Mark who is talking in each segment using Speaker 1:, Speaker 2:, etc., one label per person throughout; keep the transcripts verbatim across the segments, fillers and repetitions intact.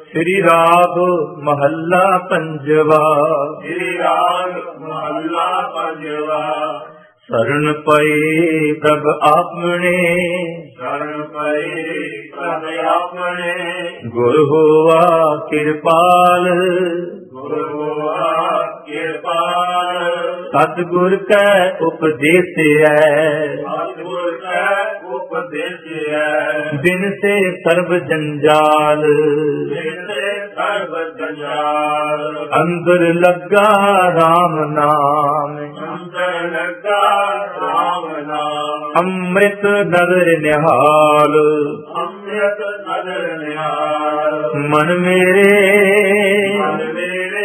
Speaker 1: श्री राग महला पंजवा।
Speaker 2: श्री राग महला पंजवा।
Speaker 1: शरण पए प्रभ आपने,
Speaker 2: शरण पए प्रभ आपने।
Speaker 1: गुर होवा कृपाल,
Speaker 2: गुर होवा कृपाल।
Speaker 1: सतगुर कै उपदेश है,
Speaker 2: सतगुर कै उपदेश है।
Speaker 1: बिन से सर्व जंजाल,
Speaker 2: बिन से सर्व जंजाल।
Speaker 1: अंदर लगा राम नाम,
Speaker 2: अंदर लगा राम नाम।
Speaker 1: अमृत नगर निहाल,
Speaker 2: अमृत नगर निहाल।
Speaker 1: मन मेरे
Speaker 2: मन मेरे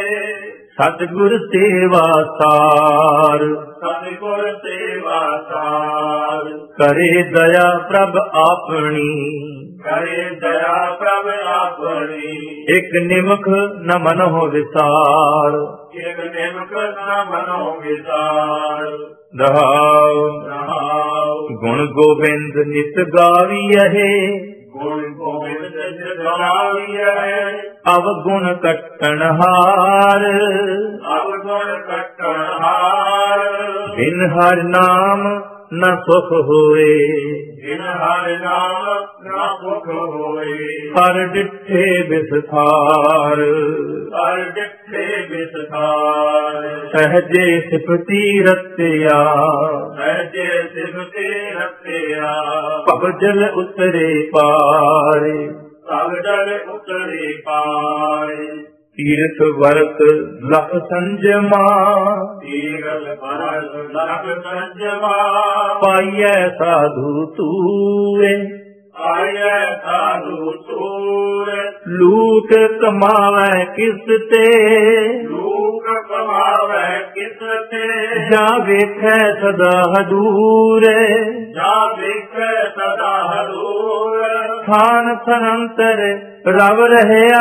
Speaker 1: सतगुर सेवा सार,
Speaker 2: सतगुर सेवा सार।
Speaker 1: करे दया प्रभ आपनी,
Speaker 2: करे दया प्रभ आपनी।
Speaker 1: एक निमख न मनों विसार,
Speaker 2: एक निमख न मनों विसार।
Speaker 1: दहाव
Speaker 2: रहाओ
Speaker 1: गुण गोविंद नित गावियहे,
Speaker 2: गुण गोविंद नित गावियहे।
Speaker 1: अवगुण कट्टन हार,
Speaker 2: अवगुण कट्टन हार।
Speaker 1: बिन हर नाम न सुख होए,
Speaker 2: बिन हर नाम न सुख होए।
Speaker 1: हर डिठे विस्तार,
Speaker 2: हर डिठे विस्तार।
Speaker 1: सहजे सिफती रत्या,
Speaker 2: सहजे सिफते रत्या।
Speaker 1: पग जल उतरे पार,
Speaker 2: पग जल उतरे पार।
Speaker 1: तीर्थ वर्त लख संजमा,
Speaker 2: तीरथ भरत लख संजमा।
Speaker 1: पाइय साधु तूए,
Speaker 2: आये साधु तूर।
Speaker 1: लूट कमावै किस ते,
Speaker 2: लूट कमावे किस ते।
Speaker 1: जा वेखै सदा हदूर,
Speaker 2: जा देखे सदा हदूर।
Speaker 1: थान थनंतर रव रहया,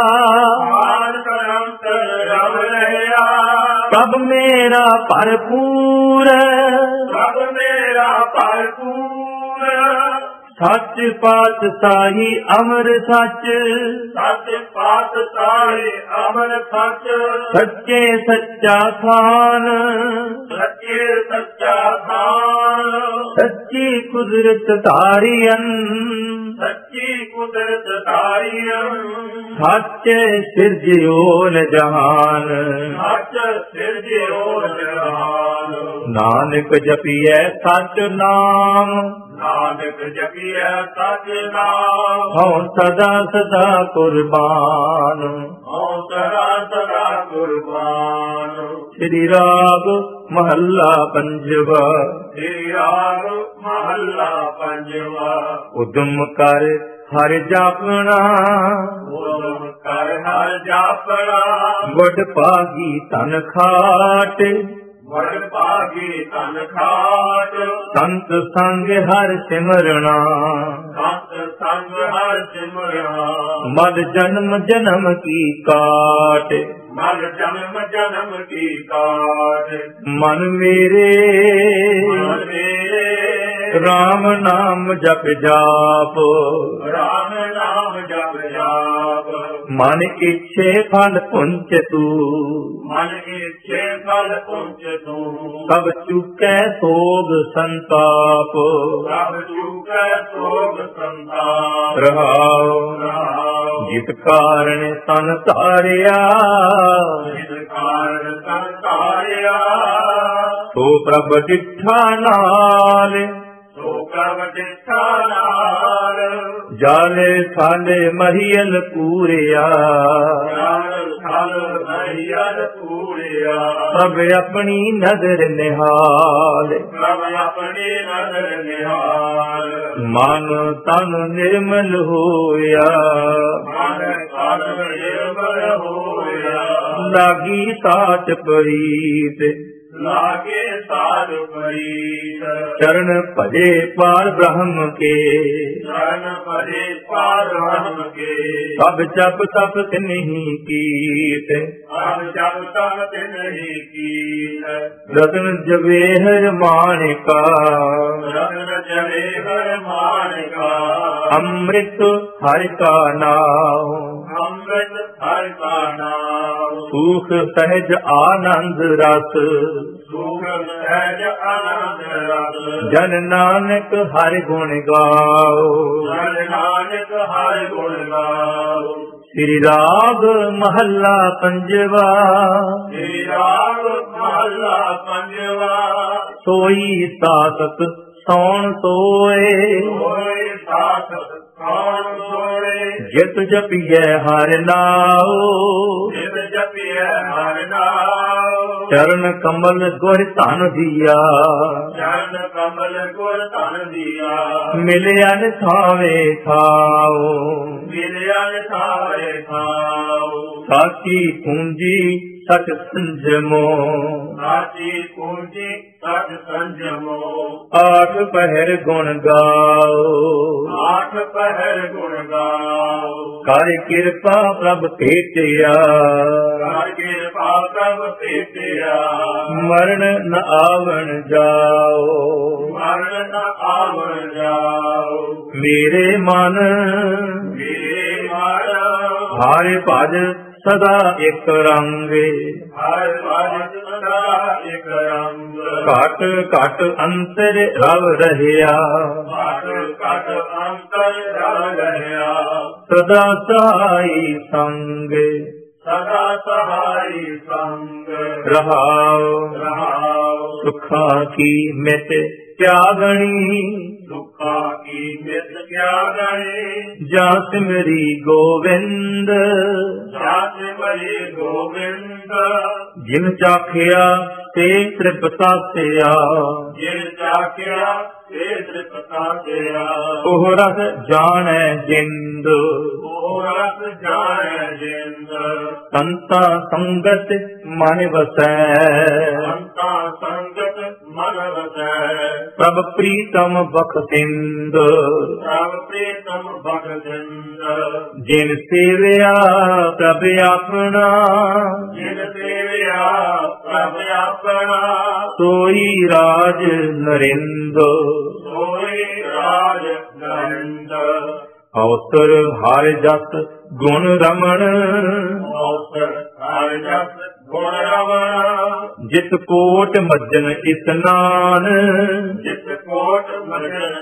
Speaker 2: मान करंतर रव रहया।
Speaker 1: कब मेरा भरपूर,
Speaker 2: सब मेरा भरपूर।
Speaker 1: सच पातशाही अमर सच,
Speaker 2: सच पातशाही अमर सच।
Speaker 1: सच्चे सच्चा खान,
Speaker 2: सच्चे सच्चा खान।
Speaker 1: सच्ची कुदरत तारियन,
Speaker 2: सच्ची कुदरत तारियन।
Speaker 1: सच सिरजियो न जहान।
Speaker 2: सच सिरजियो जहान।
Speaker 1: नानक जपिए सच नाम,
Speaker 2: नानक जपिए सच नाम।
Speaker 1: हूँ सदा सदा कुर्बान।
Speaker 2: हूँ सदा सदा कुर्बान।
Speaker 1: श्री राग महला पंजवा।
Speaker 2: श्री राग महला पंजवा।
Speaker 1: उदम कर हर जापना,
Speaker 2: उदम कर हर जापना।
Speaker 1: गुड पागी तन खाट,
Speaker 2: वड पागी तन खाट।
Speaker 1: संत संग हर सिमरना,
Speaker 2: संत संग हर सिमरना।
Speaker 1: मद जन्म जन्म की काट,
Speaker 2: मल जन्म जन्म की काट।
Speaker 1: मन मेरे
Speaker 2: मन मेरे
Speaker 1: राम नाम जप जाप,
Speaker 2: राम नाम जप जाप।
Speaker 1: मन इच्छे फल पुंच तू,
Speaker 2: मन इच्छे फल पुंच तू।
Speaker 1: सब चुकै सोग संताप,
Speaker 2: सब चूकै सोग संताप।
Speaker 1: रहाओ
Speaker 2: रहाओ
Speaker 1: जित कारण तन तारिया,
Speaker 2: जिस कारण तन तारिया।
Speaker 1: सो प्रभ डिठा नाल,
Speaker 2: सो प्रभ डिठा नाल।
Speaker 1: जाले साले महियल पूरिया,
Speaker 2: जाल साल महियल पूरिया।
Speaker 1: सब अपनी नजर निहाल,
Speaker 2: प्रभ अपनी नजर निहाल।
Speaker 1: मन तन निर्मल होया,
Speaker 2: मन तन निर्मल होया।
Speaker 1: लागी साच प्रीत,
Speaker 2: लागे साध परीत।
Speaker 1: चरण भजे पार ब्रह्म के,
Speaker 2: शरण परे पार ब्रह्म के।
Speaker 1: सब जप तप नहीं कीत,
Speaker 2: अब जब तक नहीं कीत।
Speaker 1: रतन जवेहर मानिका,
Speaker 2: रत्न जले हर मान का।
Speaker 1: अमृत हरि का नाम, ਸੁਖ ਸਹਿਜ ਆਨੰਦ ਰਸ,
Speaker 2: ਸੁਖ ਸਹਿਜ ਆਨੰਦ ਰਸ।
Speaker 1: ਜਨ ਨਾਨਕ ਹਰਿ ਗੁਣ ਗਾਓ,
Speaker 2: ਜਨ ਨਾਨਕ ਹਰਿ ਗੁਣ ਗਾਓ।
Speaker 1: ਸ੍ਰੀ ਰਾਗ ਮਹੱਲਾ ਪੰਜਵਾ,
Speaker 2: ਸ੍ਰੀ ਰਾਗ ਮਹੱਲਾ ਪੰਜਵਾ।
Speaker 1: ਸੋਈ ਸਾਸਤ ਸੌਣ ਸੋਏ,
Speaker 2: ਹੋਏ ਸਾਸਤ ਕੌਣ ਸੋਏ।
Speaker 1: ਜਿਤ ਜਪੀਐ ਹਰਿ ਨਾਉ,
Speaker 2: ਜਿਤ ਜਪੀਐ ਹਰਿ ਨਾਉ।
Speaker 1: ਚਰਨ ਕਮਲ ਗੁਰ ਧਨ ਦੀਆ,
Speaker 2: ਚਰਨ ਕਮਲ ਗੁਰ ਧਨ ਦੀਆ।
Speaker 1: ਮਿਲਿਆ ਥਾਵੇ ਥਾਉ,
Speaker 2: ਮਿਲਿਆ ਥਾਵੇ ਥਾਉ।
Speaker 1: ਸਾਚੀ ਪੂੰਜੀ ਸਚ ਸੰਜਮੋ,
Speaker 2: ਸਾਚੀ ਪੂੰਜੀ ਸਚ ਸੰਜਮੋ।
Speaker 1: ਆਠ ਪਹਿਰ ਗੁਣ ਗਾਓ,
Speaker 2: ਆਠ ਪਹਿਰ ਗੁਣ ਗਾਓ।
Speaker 1: ਕਰ ਕਿਰਪਾ ਪ੍ਰਭ ਭੇਟਿਆ,
Speaker 2: ਕਰ ਕਿਰਪਾ ਪ੍ਰਭ ਭੇਟਿਆ।
Speaker 1: ਮਰਨ ਨ ਆਵਣ ਜਾਓ,
Speaker 2: ਮਰਨ ਨ ਆਵਣ ਜਾਓ।
Speaker 1: ਮੇਰੇ ਮਨ
Speaker 2: ਮੇਰੇ ਮਨ
Speaker 1: ਹਰਿ ਭਜ ਸਦਾ ਇਕ ਰੰਗੇ,
Speaker 2: ਹਰਿ ਭਜ ਸਦਾ ਇਕ ਰੰਗ।
Speaker 1: ਘਟ ਘਟ ਅੰਤਰ ਰਵ ਰਹਿਆ,
Speaker 2: ਘਟ ਘਟ ਅੰਤਰ ਰਵ ਰਹਿਆ।
Speaker 1: ਸਦਾ ਸਹਾਈ ਸੰਗ
Speaker 2: ਸਦਾ ਸਹਾਈ ਸੰਗ।
Speaker 1: ਰਹਾਉ,
Speaker 2: ਰਹਾਉ।
Speaker 1: ਸੁਖਾਂ ਕੀ ਮਿਤ ਤਿਆਗਣੀ,
Speaker 2: ਸੁਖਾਂ ਕੀ ਮਿਤ ਤਿਆਗਣੀ।
Speaker 1: ਜਾਂ ਸਿਮਰੀ ਗੋਵਿੰਦ,
Speaker 2: ਜਾਂ ਸਿਮਰੀ ਗੋਬਿੰਦ।
Speaker 1: ਜਿਨ ਚਾਖਿਆ ਤੇ ਤ੍ਰਿਪਤਾਸਿਆ,
Speaker 2: ਜਿਨ ਚਾਖਿਆ ਤੇ ਤ੍ਰਿਪਤਾਸਿਆ।
Speaker 1: ਉਹ ਰਸ ਜਾਣੈ ਜਿੰਦ,
Speaker 2: ਉਹ ਰਸ ਜਾਣੈ ਜਿੰਦ।
Speaker 1: ਸੰਤਾ ਸੰਗਤ ਮਨ ਵਸੈ,
Speaker 2: ਸੰਤਾ ਸੰਗਤ ਮਨ ਵਸੈ।
Speaker 1: ਪ੍ਰਭ ਪ੍ਰੀਤਮ ਬਖਸ਼ਿੰਦ,
Speaker 2: ਪ੍ਰਭ ਪ੍ਰੀਤਮ ਬਖਸ਼ਿੰਦ।
Speaker 1: ਜਿਨ ਸੇਵਿਆ ਪ੍ਰਭ ਆਪਣਾ,
Speaker 2: ਜਿਨ ਸੇਵਿਆ ਪ੍ਰਭ ਆਪਣਾ।
Speaker 1: ਸੋਈ ਰਾਜ ਨਰਿੰਦ,
Speaker 2: ਸੋਈ ਰਾਜ ਨਰਿੰਦ।
Speaker 1: ਅਵਸਰ ਹਰਿ ਜਸ ਗੁਣ ਰਮਣ,
Speaker 2: ਅਵਸਰ ਹਰਿ ਜਸ ਗੁਣ ਰਮਣ।
Speaker 1: ਜਿਤ ਕੋਟ ਮੱਜਨ ਇਸਨਾਨ,
Speaker 2: ਜਿਤ ਕੋਟ ਮਜਨ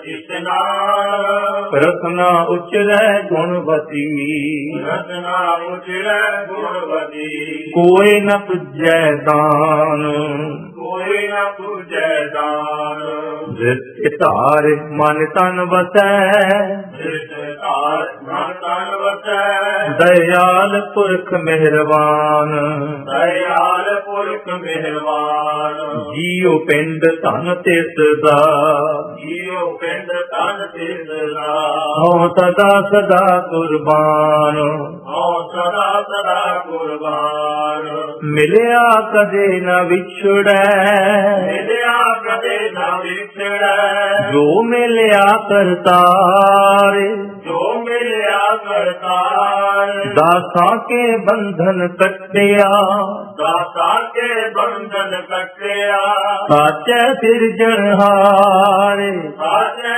Speaker 2: ਇਸ਼ਨਾਨ।
Speaker 1: ਰਸਨਾ ਉਚਰੈ ਗੁਣਵਤੀ,
Speaker 2: ਰਸਨਾ ਉਚਰੈ ਗੁਣਵਤੀ।
Speaker 1: ਕੋਈ ਨ ਪੁਜੈ ਦਾਨ,
Speaker 2: ਕੋਈ ਨ ਪੂਜੈ ਦਾਨ।
Speaker 1: ਜਿਤ ਧਾਰ ਮਨ ਤਨ ਵਸੈ,
Speaker 2: ਜਿਤ ਧਾਰ ਮਨ ਤਨ ਵਸੈ।
Speaker 1: ਦਇਆਲ ਪੁਰਖ ਮਿਹਰਬਾਨ,
Speaker 2: ਦਇਆਲ ਪੁਰਖ ਮਿਹਰਬਾਨ।
Speaker 1: ਜੀਉ ਪਿੰਡ ਧਨ ਤਿਸ ਦਾ,
Speaker 2: ਜੀਉ ਪਿੰਡ ਤਨ ਤਿਸ ਦਾ।
Speaker 1: ਹਉ ਸਦਾ ਸਦਾ ਕੁਰਬਾਨ।
Speaker 2: ਹਉ ਸਦਾ ਸਦਾ ਕੁਰਬਾਨ।
Speaker 1: ਮਿਲਿਆ ਕਦੇ ਨ ਵਿਛੜੈ,
Speaker 2: ਮਿਲਿਆ ਕਦੇ ਨਾ ਵਿਛੜੈ।
Speaker 1: ਜੋ ਮਿਲਿਆ ਕਰਤਾਰ,
Speaker 2: ਜੋ ਮਿਲਿਆ ਕਰਤਾਰ।
Speaker 1: ਦਾਸਾਂ ਕੇ ਬੰਧਨ ਕੱਟਿਆ,
Speaker 2: ਦਾਤਾ ਕੇ ਬੰਧਨ ਕੱਟਿਆ।
Speaker 1: ਸਾਚੈ ਸਿਰਜਣਹਾਰ,
Speaker 2: ਸਾਚੈ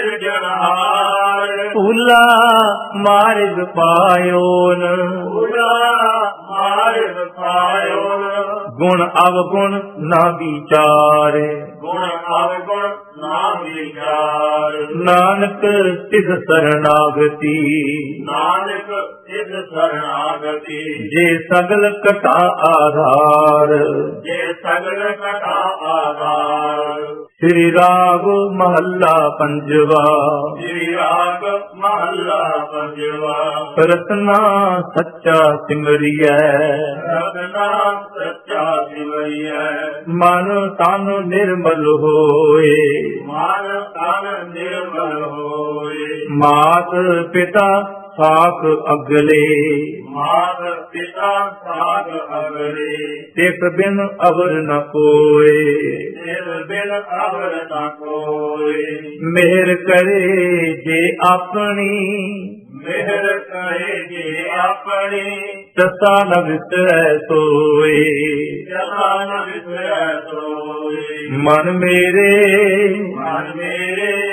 Speaker 2: ਸਿਰਜਣਹਾਰ।
Speaker 1: ਭੁਲਾ ਮਾਰਗ ਪਾਇਓਨ,
Speaker 2: ਪੂਰਾ ਮਾਰਗ ਪਾਇਓ।
Speaker 1: ਗੁਣ ਅਵਗੁਣ ਨਾ ਵਿਚਾਰੇ,
Speaker 2: ਗੁਣ ਅਵਗੁਣ ਨਾ ਵਿਚਾਰ।
Speaker 1: ਨਾਨਕ ਤਿਸ ਸਰਣਾਗਤੀ,
Speaker 2: ਨਾਨਕ ਤਿਸ ਸਰਣਾਗਤੀ।
Speaker 1: ਜੇ ਸਗਲ ਕਟਾ ਆਧਾਰ।
Speaker 2: ਜੇ ਸਗਲ ਕਟਾ ਆਧਾਰ।
Speaker 1: ਸ੍ਰੀ ਰਾਗ ਮਹੱਲਾ ਪੰਜਵਾ,
Speaker 2: ਸ੍ਰੀ ਰਾਗ ਮਹੱਲਾ ਪੰਜਵਾ।
Speaker 1: ਰਤਨਾ ਸੱਚਾ ਸਿਮਰਿਐ,
Speaker 2: ਰਤਨਾ ਸੱਚਾ ਸਿਮਰਿਐ।
Speaker 1: ਮਨ ਤਨ ਨਿਰਮਲ ਹੋਏ,
Speaker 2: ਮਨ ਤਨ ਨਿਰਮਲ ਹੋਏ।
Speaker 1: ਮਾਤ ਪਿਤਾ ਸਾਖ ਅਗਲੇ,
Speaker 2: ਮਾਤ ਪਿਤਾ ਸਾਧ ਅਗਲੇ।
Speaker 1: ਤਿਸ ਬਿਨ ਅਵਰ ਨ ਕੋਏ।
Speaker 2: ਤਿਸ ਬਿਨ ਅਵਰ ਨ ਕੋਏ।
Speaker 1: ਮਿਹਰ ਕਰੇ ਜੇ ਆਪਣੀ,
Speaker 2: ਮਿਹਰ ਕਰੇ ਜੇ ਆਪਣੀ।
Speaker 1: ਤਸਾ ਨ ਵਿਸਰੈ ਸੋਏ।
Speaker 2: ਜਸਾ ਨ ਵਿਸਰੈ ਸੋਏ।
Speaker 1: ਮਨ ਮੇਰੇ
Speaker 2: ਮਨ ਮੇਰੇ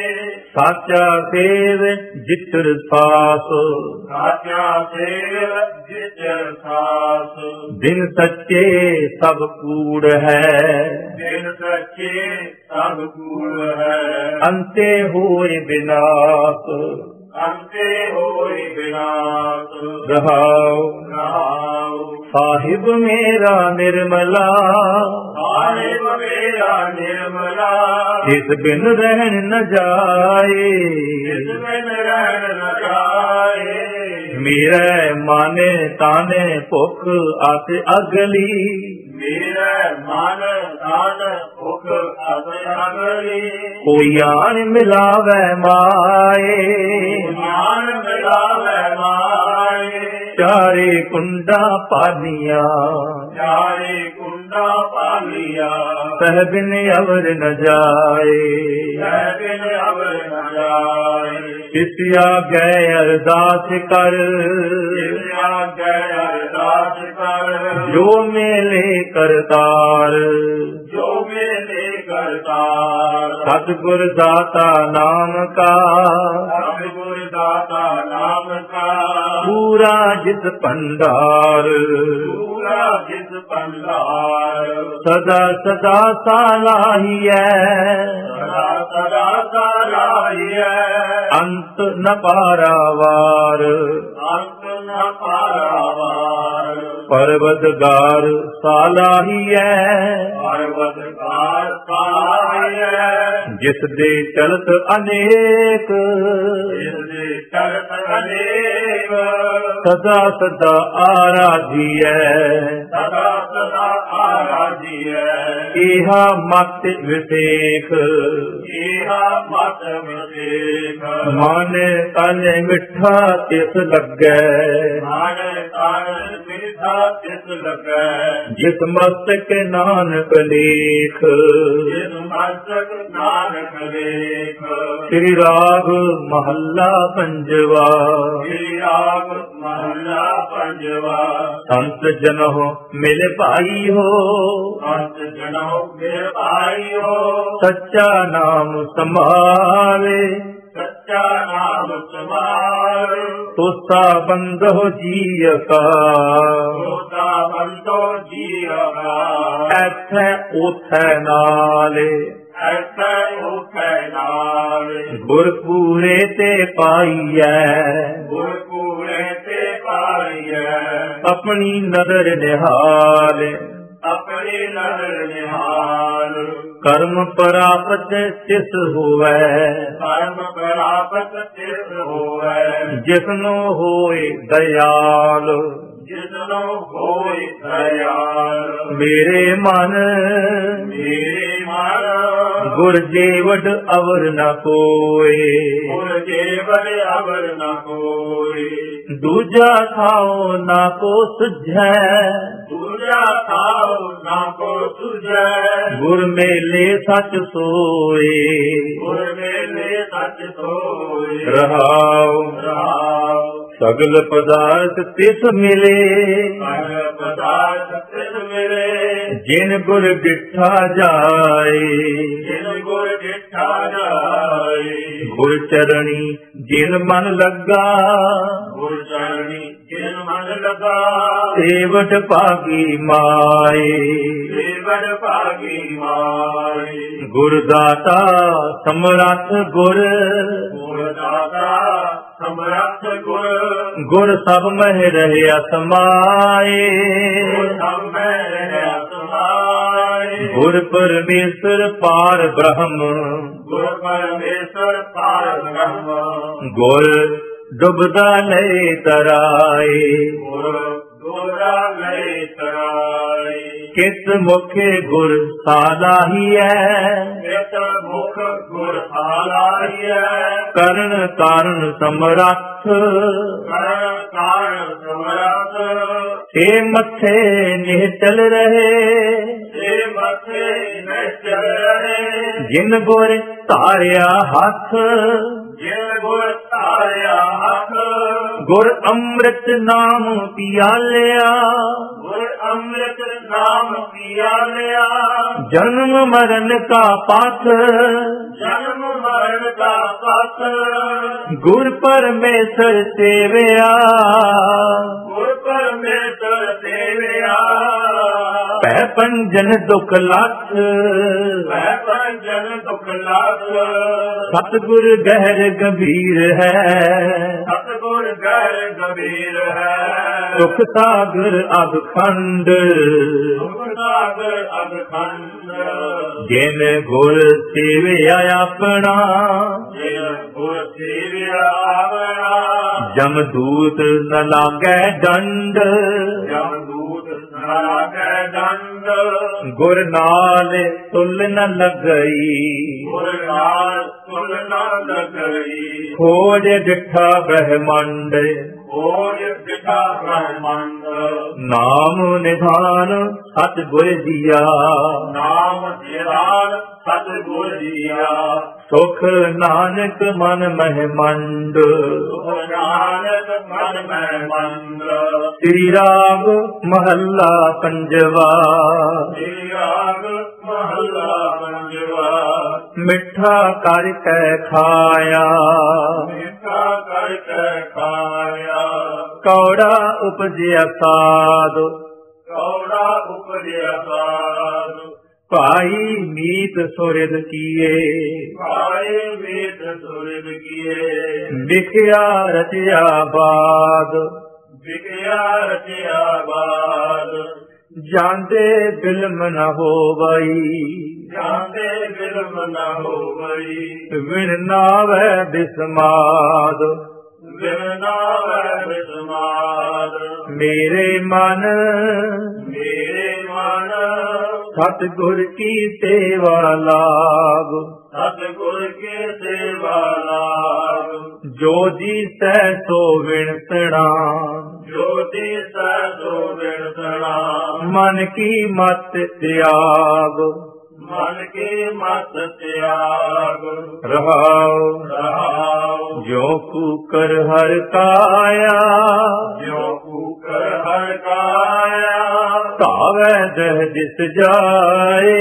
Speaker 1: ਸਾਚਾ ਸੇਵ ਜਿਤਰ ਸਾਸ,
Speaker 2: ਸਾਚਾ ਸੇਵ ਜਿਤਰ ਸਾਸ।
Speaker 1: ਦਿਨ ਸੱਚੇ ਸਭ ਕੂੜ ਹੈ,
Speaker 2: ਦਿਨ ਸੱਚੇ ਸਭ ਕੂੜ ਹੈ।
Speaker 1: ਅੰਤੇ ਹੋਏ ਵਿਨਾਸ਼,
Speaker 2: ਅੰਤੇ ਹੋਏ ਵਿਨਾਸ਼।
Speaker 1: ਰਹਾਉ
Speaker 2: ਰਹਾਉ
Speaker 1: ਸਾਹਿਬ ਮੇਰਾ ਨਿਰਮਲਾ,
Speaker 2: ਸਾਹਿਬ ਮੇਰਾ ਨਿਰਮਲਾ।
Speaker 1: ਜਿਸ ਬਿਨ ਰਹਿਣ ਨ ਜਾਏ,
Speaker 2: ਜਿਸ ਬਿਨ ਰਹਿਣ ਨ ਜਾਏ।
Speaker 1: ਮੇਰੇ ਮਾਨੇ ਤਾਨੇ ਭੁੱਖ ਆਸ ਅਗਲੀ,
Speaker 2: ਮੇਰੇ ਮਨ ਤਨ ਭੁੱਖ ਅਸ ਅਗਲੀ।
Speaker 1: ਕੋਈ ਆਣ ਮਿਲਾਵੇ ਮਾਏ,
Speaker 2: ਗਿਆਨ ਮਿਲਾਵੇ ਮਾਏ।
Speaker 1: ਚਾਰੇ ਕੁੰਡਾ ਪਾਨੀਆਂ,
Speaker 2: ਚਾਰੇ ਕੁੰਡਾ ਪਾਲੀਆ।
Speaker 1: ਸਹਿ ਬਿਨ ਅਵਰ ਨ ਜਾਏ।
Speaker 2: ਸਹਿ ਬਿਨ ਅਵਰ ਨ ਜਾਏ।
Speaker 1: ਕਿਸਿਆ ਗਏ ਅਰਦਾਸ ਕਰ,
Speaker 2: ਜਿਸਿਆ ਗਏ ਅਰਦਾਸ ਕਰ।
Speaker 1: ਜੋ ਮੇਲੇ ਕਰਤਾਰ,
Speaker 2: ਜੋ ਮੇਲੇ ਕਰਤਾਰ।
Speaker 1: ਸਤਿਗੁਰ ਦਾਤਾ ਨਾਮ ਕਾ,
Speaker 2: ਸਤਿਗੁਰ ਦਾਤਾ ਨਾਮ ਕਾ।
Speaker 1: ਪੂਰਾ ਜਿਤ ਭੰਡਾਰ,
Speaker 2: ਪੂਰਾ ਜਿਸ ਭੰਡਾਰ।
Speaker 1: ਸਦਾ ਸਦਾ ਸਾਲਾਹੀਐ,
Speaker 2: ਸਦਾ ਸਦਾ ਸਲਾਹੀਐ।
Speaker 1: ਅੰਤ ਨ ਪਾਰਾਵਾਰ।
Speaker 2: ਅੰਤ ਨ ਪਾਰਾਵਾਰ।
Speaker 1: ਪਰਵਤਗਾਰ ਸਾਲਾਹੀਐ,
Speaker 2: ਪਰਵਤਕਾਰ ਸਲਾਹੀਐ।
Speaker 1: ਜਿਸ ਦੇ ਚਲਤ ਅਨੇਕ,
Speaker 2: ਜਿਸ ਦੇ ਚਰਤ ਅਨੇਕ।
Speaker 1: ਸਦਾ ਸਦਾ ਆਰਾਧੀਐ।
Speaker 2: ਸਦਾ ਸਦਾ ਆਰਾਧੀਐ।
Speaker 1: ਇਹਾ ਮਤ ਵਿਸੇਖ,
Speaker 2: ਏਹਾ ਮਤ ਵਿਸੇਖ।
Speaker 1: ਮਨ ਤਨ ਮਿੱਠਾ ਤਿਸ ਲੱਗੈ,
Speaker 2: ਮਨ ਤਨ ਮਿੱਠਾ ਤਿਸ ਲੱਗੈ।
Speaker 1: ਜਿਸ ਮਸਤਕ ਨਾਨਕ ਲੇਖ,
Speaker 2: ਜਿਸ ਮਸਤਕ ਨਾਨਕ ਲੇਖ।
Speaker 1: ਸ੍ਰੀ ਰਾਗ ਮਹੱਲਾ ਪੰਜਵਾ।
Speaker 2: ਸ੍ਰੀ ਰਾਗ ਮਹੱਲਾ ਪੰਜਵਾ।
Speaker 1: ਸੰਤ ਜਨੋ ਮਿਲ ਭਾਈ ਹੋ,
Speaker 2: ਅੰਤ ਜਨੋ ਮੇਰੇ ਭਾਈਓ।
Speaker 1: ਸੱਚਾ ਨਾਮ ਸੰਭਾਲੇ,
Speaker 2: ਸੱਚਾ ਨਾਮ ਸਮਾਰ।
Speaker 1: ਤੋਸਾ ਬੰਦੋ ਜੀਅ ਕਾ,
Speaker 2: ਸੋਤਾ ਬੰਦੋ ਜੀਵਗਾ।
Speaker 1: ਐਥੈ ਓਥੈ ਨਾਲੇ,
Speaker 2: ਐਸੈ ਉਠੈ ਨਾਲ।
Speaker 1: ਗੁਰ ਪੂਰੇ ਤੇ ਪਾਈਐ,
Speaker 2: ਗੁਰ ਕੂੜੇ ਤੇ ਪਾਈਐ।
Speaker 1: ਆਪਣੀ ਨਦਰ ਨਿਹਾਲ,
Speaker 2: ਆਪਣੀ ਨਦਰ ਨਿਹਾਲ।
Speaker 1: ਕਰਮ ਪ੍ਰਾਪਤ ਤਿਸ ਹੋਵੈ,
Speaker 2: ਕਰਮ ਪ੍ਰਾਪਤ ਤਿਸ ਹੋਵੈ।
Speaker 1: ਜਿਸਨੂੰ ਹੋਏ ਦਇਆਲ।
Speaker 2: ਜਿਸਨੂੰ ਹੋਏ ਦਇਆਲ।
Speaker 1: ਮੇਰੇ ਮਨ
Speaker 2: ਮੇਰੇ ਮਨ
Speaker 1: ਗੁਰ ਜੀਵਡ ਅਵਰ ਨ ਕੋਏ,
Speaker 2: ਗੁਰ ਜੀਵਨ ਅਵਰ ਨ ਕੋਈ।
Speaker 1: ਦੂਜਾ ਖਾਓ ਨਾ ਕੋ ਸੁਝੈ,
Speaker 2: ਦੂਜਾ ਥਾਉ ਨਾ ਕੋ ਸੁਝੈ।
Speaker 1: ਗੁਰ ਮੇਲੇ ਸੱਚ ਸੋਏ,
Speaker 2: ਗੁਰ ਮੇਲੇ ਸੱਚ ਸੋਏ।
Speaker 1: ਰਹਾਉ
Speaker 2: ਰਹਾਉ
Speaker 1: ਸਗਲ ਪਦਾਰਥ ਤਿਸ ਮਿਲੇ,
Speaker 2: ਸਗਲ ਪਦਾਰਥ ਤਿਸ ਮਿਲੇ।
Speaker 1: ਜਿਨ ਗੁਰ ਡਿਠਾ ਜਾਏ,
Speaker 2: ਜਿਨ ਗੁਰ ਡਿਠਾ ਜਾਏ।
Speaker 1: ਗੁਰ ਚਰਣੀ ਜਿਨ ਮਨ ਲੱਗਾ,
Speaker 2: ਗੁਰ ਚਰਣੀ ਜਿਨ ਮਨ ਲਗਾ।
Speaker 1: ਸੇਵਟ ਭਾਗੀ ਮਾਏ,
Speaker 2: ਸੇਵਨ ਭਾਗੀ ਮਾਏ।
Speaker 1: ਗੁਰ ਦਾਤਾ ਸਮਰੱਥ ਗੁਰ,
Speaker 2: ਗੁਰ ਦਾਤਾ ਸਮਰੱਥ ਗੁਰ।
Speaker 1: ਗੁਰ ਸਭ ਮਹਿ ਰਹਿਆ ਸਮਾਏ,
Speaker 2: ਗੁਰ ਸਭ ਮੈਂ ਰਹਿਆ ਸਮਾਏ।
Speaker 1: ਗੁਰ ਪਰਮੇਸ਼ਰ ਪਾਰ ਬ੍ਰਹਮ,
Speaker 2: ਗੁਰ ਪਰਮੇਸ਼ਰ ਪਾਰ ਬ੍ਰਹਮ।
Speaker 1: ਗੁਰ ਡੁਬਦਾ ਨਹੀਂ ਤਰਾਏ,
Speaker 2: ਗੁਰ ਦੋਰਾ ਲੈ ਤਰਾਈ।
Speaker 1: ਕਿਸ ਮੁਖੇ ਗੁਰ ਸਾਲਾਹੀਐ,
Speaker 2: ਇਤ ਮੁਖ ਗੁਰ ਹਾਲਾਈਐ।
Speaker 1: ਕਰਨ ਕਾਰਨ ਸਮਰੱਥ,
Speaker 2: ਕਰਨ ਕਾਰਨ ਸਮਰੱਥ।
Speaker 1: ਏ ਮੱਥੇ ਨਿਹਚਲ ਰਹੇ,
Speaker 2: ਤੇ ਮਥੇ ਨਿਸ਼ਚਲ ਰਹੇ।
Speaker 1: ਜਿਨ ਗੁਰ ਧਾਰਿਆ ਹੱਥ,
Speaker 2: ਜਿਨ ਗੁਰ ਧਾਰਿਆ ਹੱਥ।
Speaker 1: ਗੁਰ ਅੰਮ੍ਰਿਤ ਨਾਮ ਪਿਆਲਿਆ,
Speaker 2: ਗੁਰ ਅੰਮ੍ਰਿਤ ਨਾਮ ਪੀਆ ਲਿਆ।
Speaker 1: ਜਨਮ ਮਰਨ ਕਾ ਪਥ
Speaker 2: ਜਨਮ ਮਰਨ ਕਾ ਪਥ
Speaker 1: ਗੁਰ ਪਰਮੇਸ਼ਰ ਸੇਵਿਆ।
Speaker 2: ਗੁਰ ਪਰਮੇਸ਼ਰ ਸੇਵਿਆ।
Speaker 1: ਪੈ ਪੰਜਨ ਦੁਖ ਲੱਥ
Speaker 2: ਪੈ ਪੰਜਨ ਦੁਖ ਲੱਥ
Speaker 1: ਸਤਿਗੁਰ ਗਹਿਰ ਗੰਭੀਰ ਹੈ।
Speaker 2: ਸਤਿਗੁਰ ਗਹਿਰ ਗੰਭੀਰ ਹੈ।
Speaker 1: ਸੁਖ ਸਾਗਰ ਅਖੰਡ
Speaker 2: ਸੁਖ ਸਾਗਰ ਅਖੰਡ
Speaker 1: ਜਿਨ ਗੁਰ ਸੇਵਿਆ ਆਪਣਾ।
Speaker 2: ਜਿਨ ਗੁਰ ਸੇਵਿਆ ਆਪਣਾ
Speaker 1: ਜਮਦੂਤ ਨ ਲਾਗੈ ਡੰਡ।
Speaker 2: ਜਮਦੂਤ ਨ ਲਾਗੈ ਡੰਡ
Speaker 1: ਗੁਰ ਨਾਲ ਤੁਲ ਨ ਲਗਈ।
Speaker 2: ਗੁਰ ਨਾਲ ਤੁਲ ਨ ਲਗਈ।
Speaker 1: ਖੋਜ ਡਿਠਾ ਬ੍ਰਹਮੰਡ
Speaker 2: ਖੋਜ ਡਿਠਾ ਬ੍ਰਹਮੰਡ
Speaker 1: ਨਾਮ ਨਿਧਾਨ ਸਤਿਗੁਰ ਦੀਆ।
Speaker 2: ਨਾਮ ਨਿਧਾਨ ਸਤਿਗੁਰ ਦੀਆ।
Speaker 1: ਸੁਖ ਨਾਨਕ ਮਨ ਮਹਿਮੰਡ।
Speaker 2: ਸੁਖ ਨਾਨਕ ਮਨ ਮਹਿਮੰਡ।
Speaker 1: ਸ੍ਰੀ ਰਾਗ ਮਹੱਲਾ ਪੰਜਵਾ।
Speaker 2: ਸ੍ਰੀ ਰਾਗ ਮਹੱਲਾ ਪੰਜਵਾ।
Speaker 1: ਮਿੱਠਾ ਕਰ ਕੇ ਖਾਇਆ
Speaker 2: ਮਿੱਠਾ ਕਰਕੇ ਖਾਇਆ।
Speaker 1: ਕੌੜਾ ਉਪਜਿਆ ਸਾਧ
Speaker 2: ਕੌੜਾ ਉਪਜਿਆ ਸਾਧ
Speaker 1: ਭਾਈ ਮੀਤ ਸੁਰਿਦ ਕੀਏ।
Speaker 2: ਭਾਈ ਮੀਤ ਸੁਰਿਦ ਕੀਏ।
Speaker 1: ਵਿਖਿਆ ਰਚਿਆ ਬਾਦ
Speaker 2: ਵਿਖਿਆ ਰਚਿਆ ਬਾਦ
Speaker 1: ਜਾਂਦੇ ਬਿਲਮ ਨ ਹੋਵਈ।
Speaker 2: ਜਾਂਦੇ ਬਿਲਮ ਨ ਹੋਵਈ।
Speaker 1: ਵਿਣ ਨਾਵੈ ਬਿਸਮਾਦ
Speaker 2: ਵਿਣ ਨਾਵੈ ਬਿਸਮਾਦ
Speaker 1: ਮੇਰੇ ਮਨ
Speaker 2: ਮੇਰੇ ਮਨ
Speaker 1: ਸਤਿਗੁਰ ਕੀ ਸੇਵਾ ਲਾਗ।
Speaker 2: ਸਤਿਗੁਰ ਕੀ ਸੇਵਾ ਲਾਗ।
Speaker 1: ਜੋ ਜੀ ਸਹਿ ਸੋ ਵਿਣਸਣਾ
Speaker 2: ਜੋਤੀ ਸੋ ਵਿਣਸਣਾ
Speaker 1: ਮਨ ਕੀ ਮਤ ਤਿਆਗ।
Speaker 2: ਮਨ ਕੀ ਮਤ ਤਿਆਗ।
Speaker 1: ਰਹਾਉ
Speaker 2: ਰਹਾਉ
Speaker 1: ਜੋ ਕੂਕਰ ਹਰ ਕਾਇਆ।
Speaker 2: ਜੋ ਕੂਕਰ ਹਰ ਕਾਇਆ।
Speaker 1: ਧਾਵੈ ਦਹ ਦਿਸ ਜਾਏ।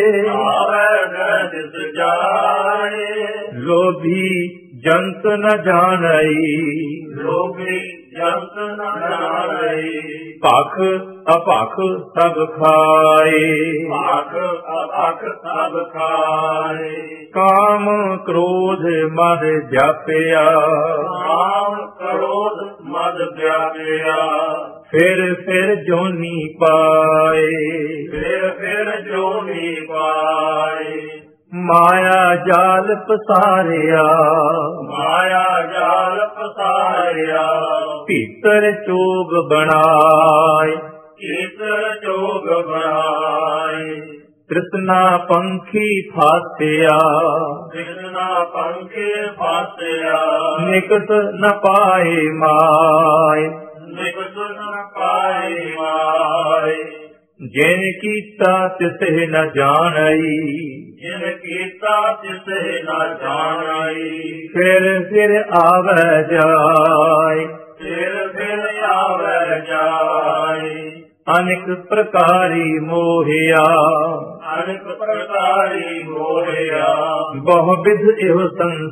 Speaker 2: ਆਵੈ ਦਿਸ ਜਾਏ।
Speaker 1: ਲੋਭੀ ਜੰਤ ਨ ਜਾਣਈ।
Speaker 2: ਲੋਭੀ ਜੰਤ ਨ ਜਾਣਈ।
Speaker 1: ਭਖ ਅਭਖ ਸਭ ਖਾਏ।
Speaker 2: ਭਖ ਅਭਖ ਸਭ ਖਾਏ।
Speaker 1: ਕਾਮ ਕ੍ਰੋਧ ਮਦ ਜਾਪਿਆ।
Speaker 2: ਕਾਮ ਕ੍ਰੋਧ ਮਦ ਵਿਆਪਿਆ।
Speaker 1: ਫਿਰ ਫਿਰ ਜੋਨੀ ਪਾਏ।
Speaker 2: ਫਿਰ ਫਿਰ ਜੋਨੀ ਪਾਏ।
Speaker 1: ਮਾਇਆ ਜਾਲ ਪਸਾਰਿਆ।
Speaker 2: ਮਾਇਆ ਜਾਲ ਪਸਾਰਿਆ।
Speaker 1: ਭੀਤਰ ਚੋਗ ਬਣਾਏ।
Speaker 2: ਕੀਤਰ ਚੋਗ ਬਣਾਏ।
Speaker 1: ਤ੍ਰਿਸ਼ਨਾ ਪੰਖੀ ਫਾਸਿਆ।
Speaker 2: ਕ੍ਰਿਸ਼ਨਾ ਪੰਖੇ ਫਾਸਿਆ।
Speaker 1: ਨਿਕਟ ਨ ਪਾਏ ਮਾਏ।
Speaker 2: ਨਿਕਟ ਨ ਪਾਏ ਮਾਏ।
Speaker 1: ਜਿਨ ਕੀਤਾ ਤਿਸਹਿ ਨ ਜਾਣਈ।
Speaker 2: ਜਿਨ ਕੀਤਾ ਤਿਸਹਿ ਨ ਜਾਣਈ।
Speaker 1: ਫਿਰ ਫਿਰ ਆਵੈ ਜਾਏ।
Speaker 2: ਫਿਰ ਫਿਰ ਆਵੈ ਜਾਏ।
Speaker 1: ਅਨੇਕ ਪ੍ਰਕਾਰੀ ਮੋਹਿਆ।
Speaker 2: ਅਨੇਕ ਪ੍ਰਕਾਰੀ ਮੋਹਿਆ।
Speaker 1: ਬਹੁ ਵਿਧ ਇਹੋ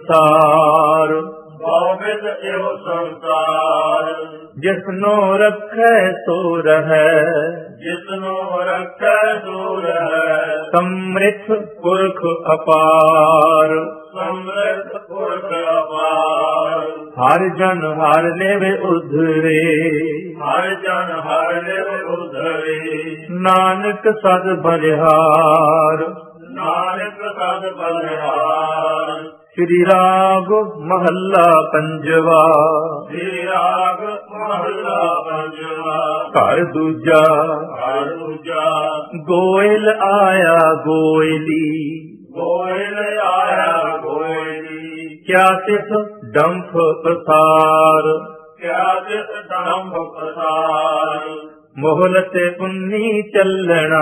Speaker 1: ਸੰਸਾਰ।
Speaker 2: ਬਹੁ ਵਿਧ ਇਹੋ ਸੰਸਾਰ।
Speaker 1: ਜਿਸਨੋ ਰੱਖੈ ਸੋ ਰਹੈ।
Speaker 2: ਜਿਸਨੂੰ ਰੱਖੈ ਦੂਰ ਹੈ।
Speaker 1: ਸਮ੍ਰਿਥ ਪੁਰਖ ਅਪਾਰ।
Speaker 2: ਸਮ੍ਰਿਤ ਪੁਰਖ ਅਪਾਰ।
Speaker 1: ਹਰ ਜਨ ਹਰ ਲੇਵੇ ਉਧਰੇ।
Speaker 2: ਹਰ ਜਨ ਹਰ ਲਿਵ ਉਧਰੇ।
Speaker 1: ਨਾਨਕ ਸਦ ਬਲਿਹਾਰ।
Speaker 2: ਨਾਨਕ ਸਦ ਬਲਿਹਾਰ।
Speaker 1: ਸ੍ਰੀ ਰਾਗ ਮਹੱਲਾ ਪੰਜਵਾ।
Speaker 2: ਸ੍ਰੀ ਰਾਗ ਮਹੱਲਾ ਪੰਜਵਾ।
Speaker 1: ਘਰ ਦੂਜਾ
Speaker 2: ਘਰ ਦੂਜਾ।
Speaker 1: ਗੋਇਲ ਆਇਆ ਗੋਇਲੀ।
Speaker 2: ਗੋਇਲ ਆਇਆ ਗੋਇਲੀ।
Speaker 1: ਕਿਆ ਤਿਸ ਡੰਫ ਪਸਾਰ।
Speaker 2: ਕਿਆ ਜਿਸ ਦੰਭ ਪ੍ਰਸਾਰ।
Speaker 1: ਮੋਹਲਤ ਪੁੰਨੀ ਚੱਲਣਾ।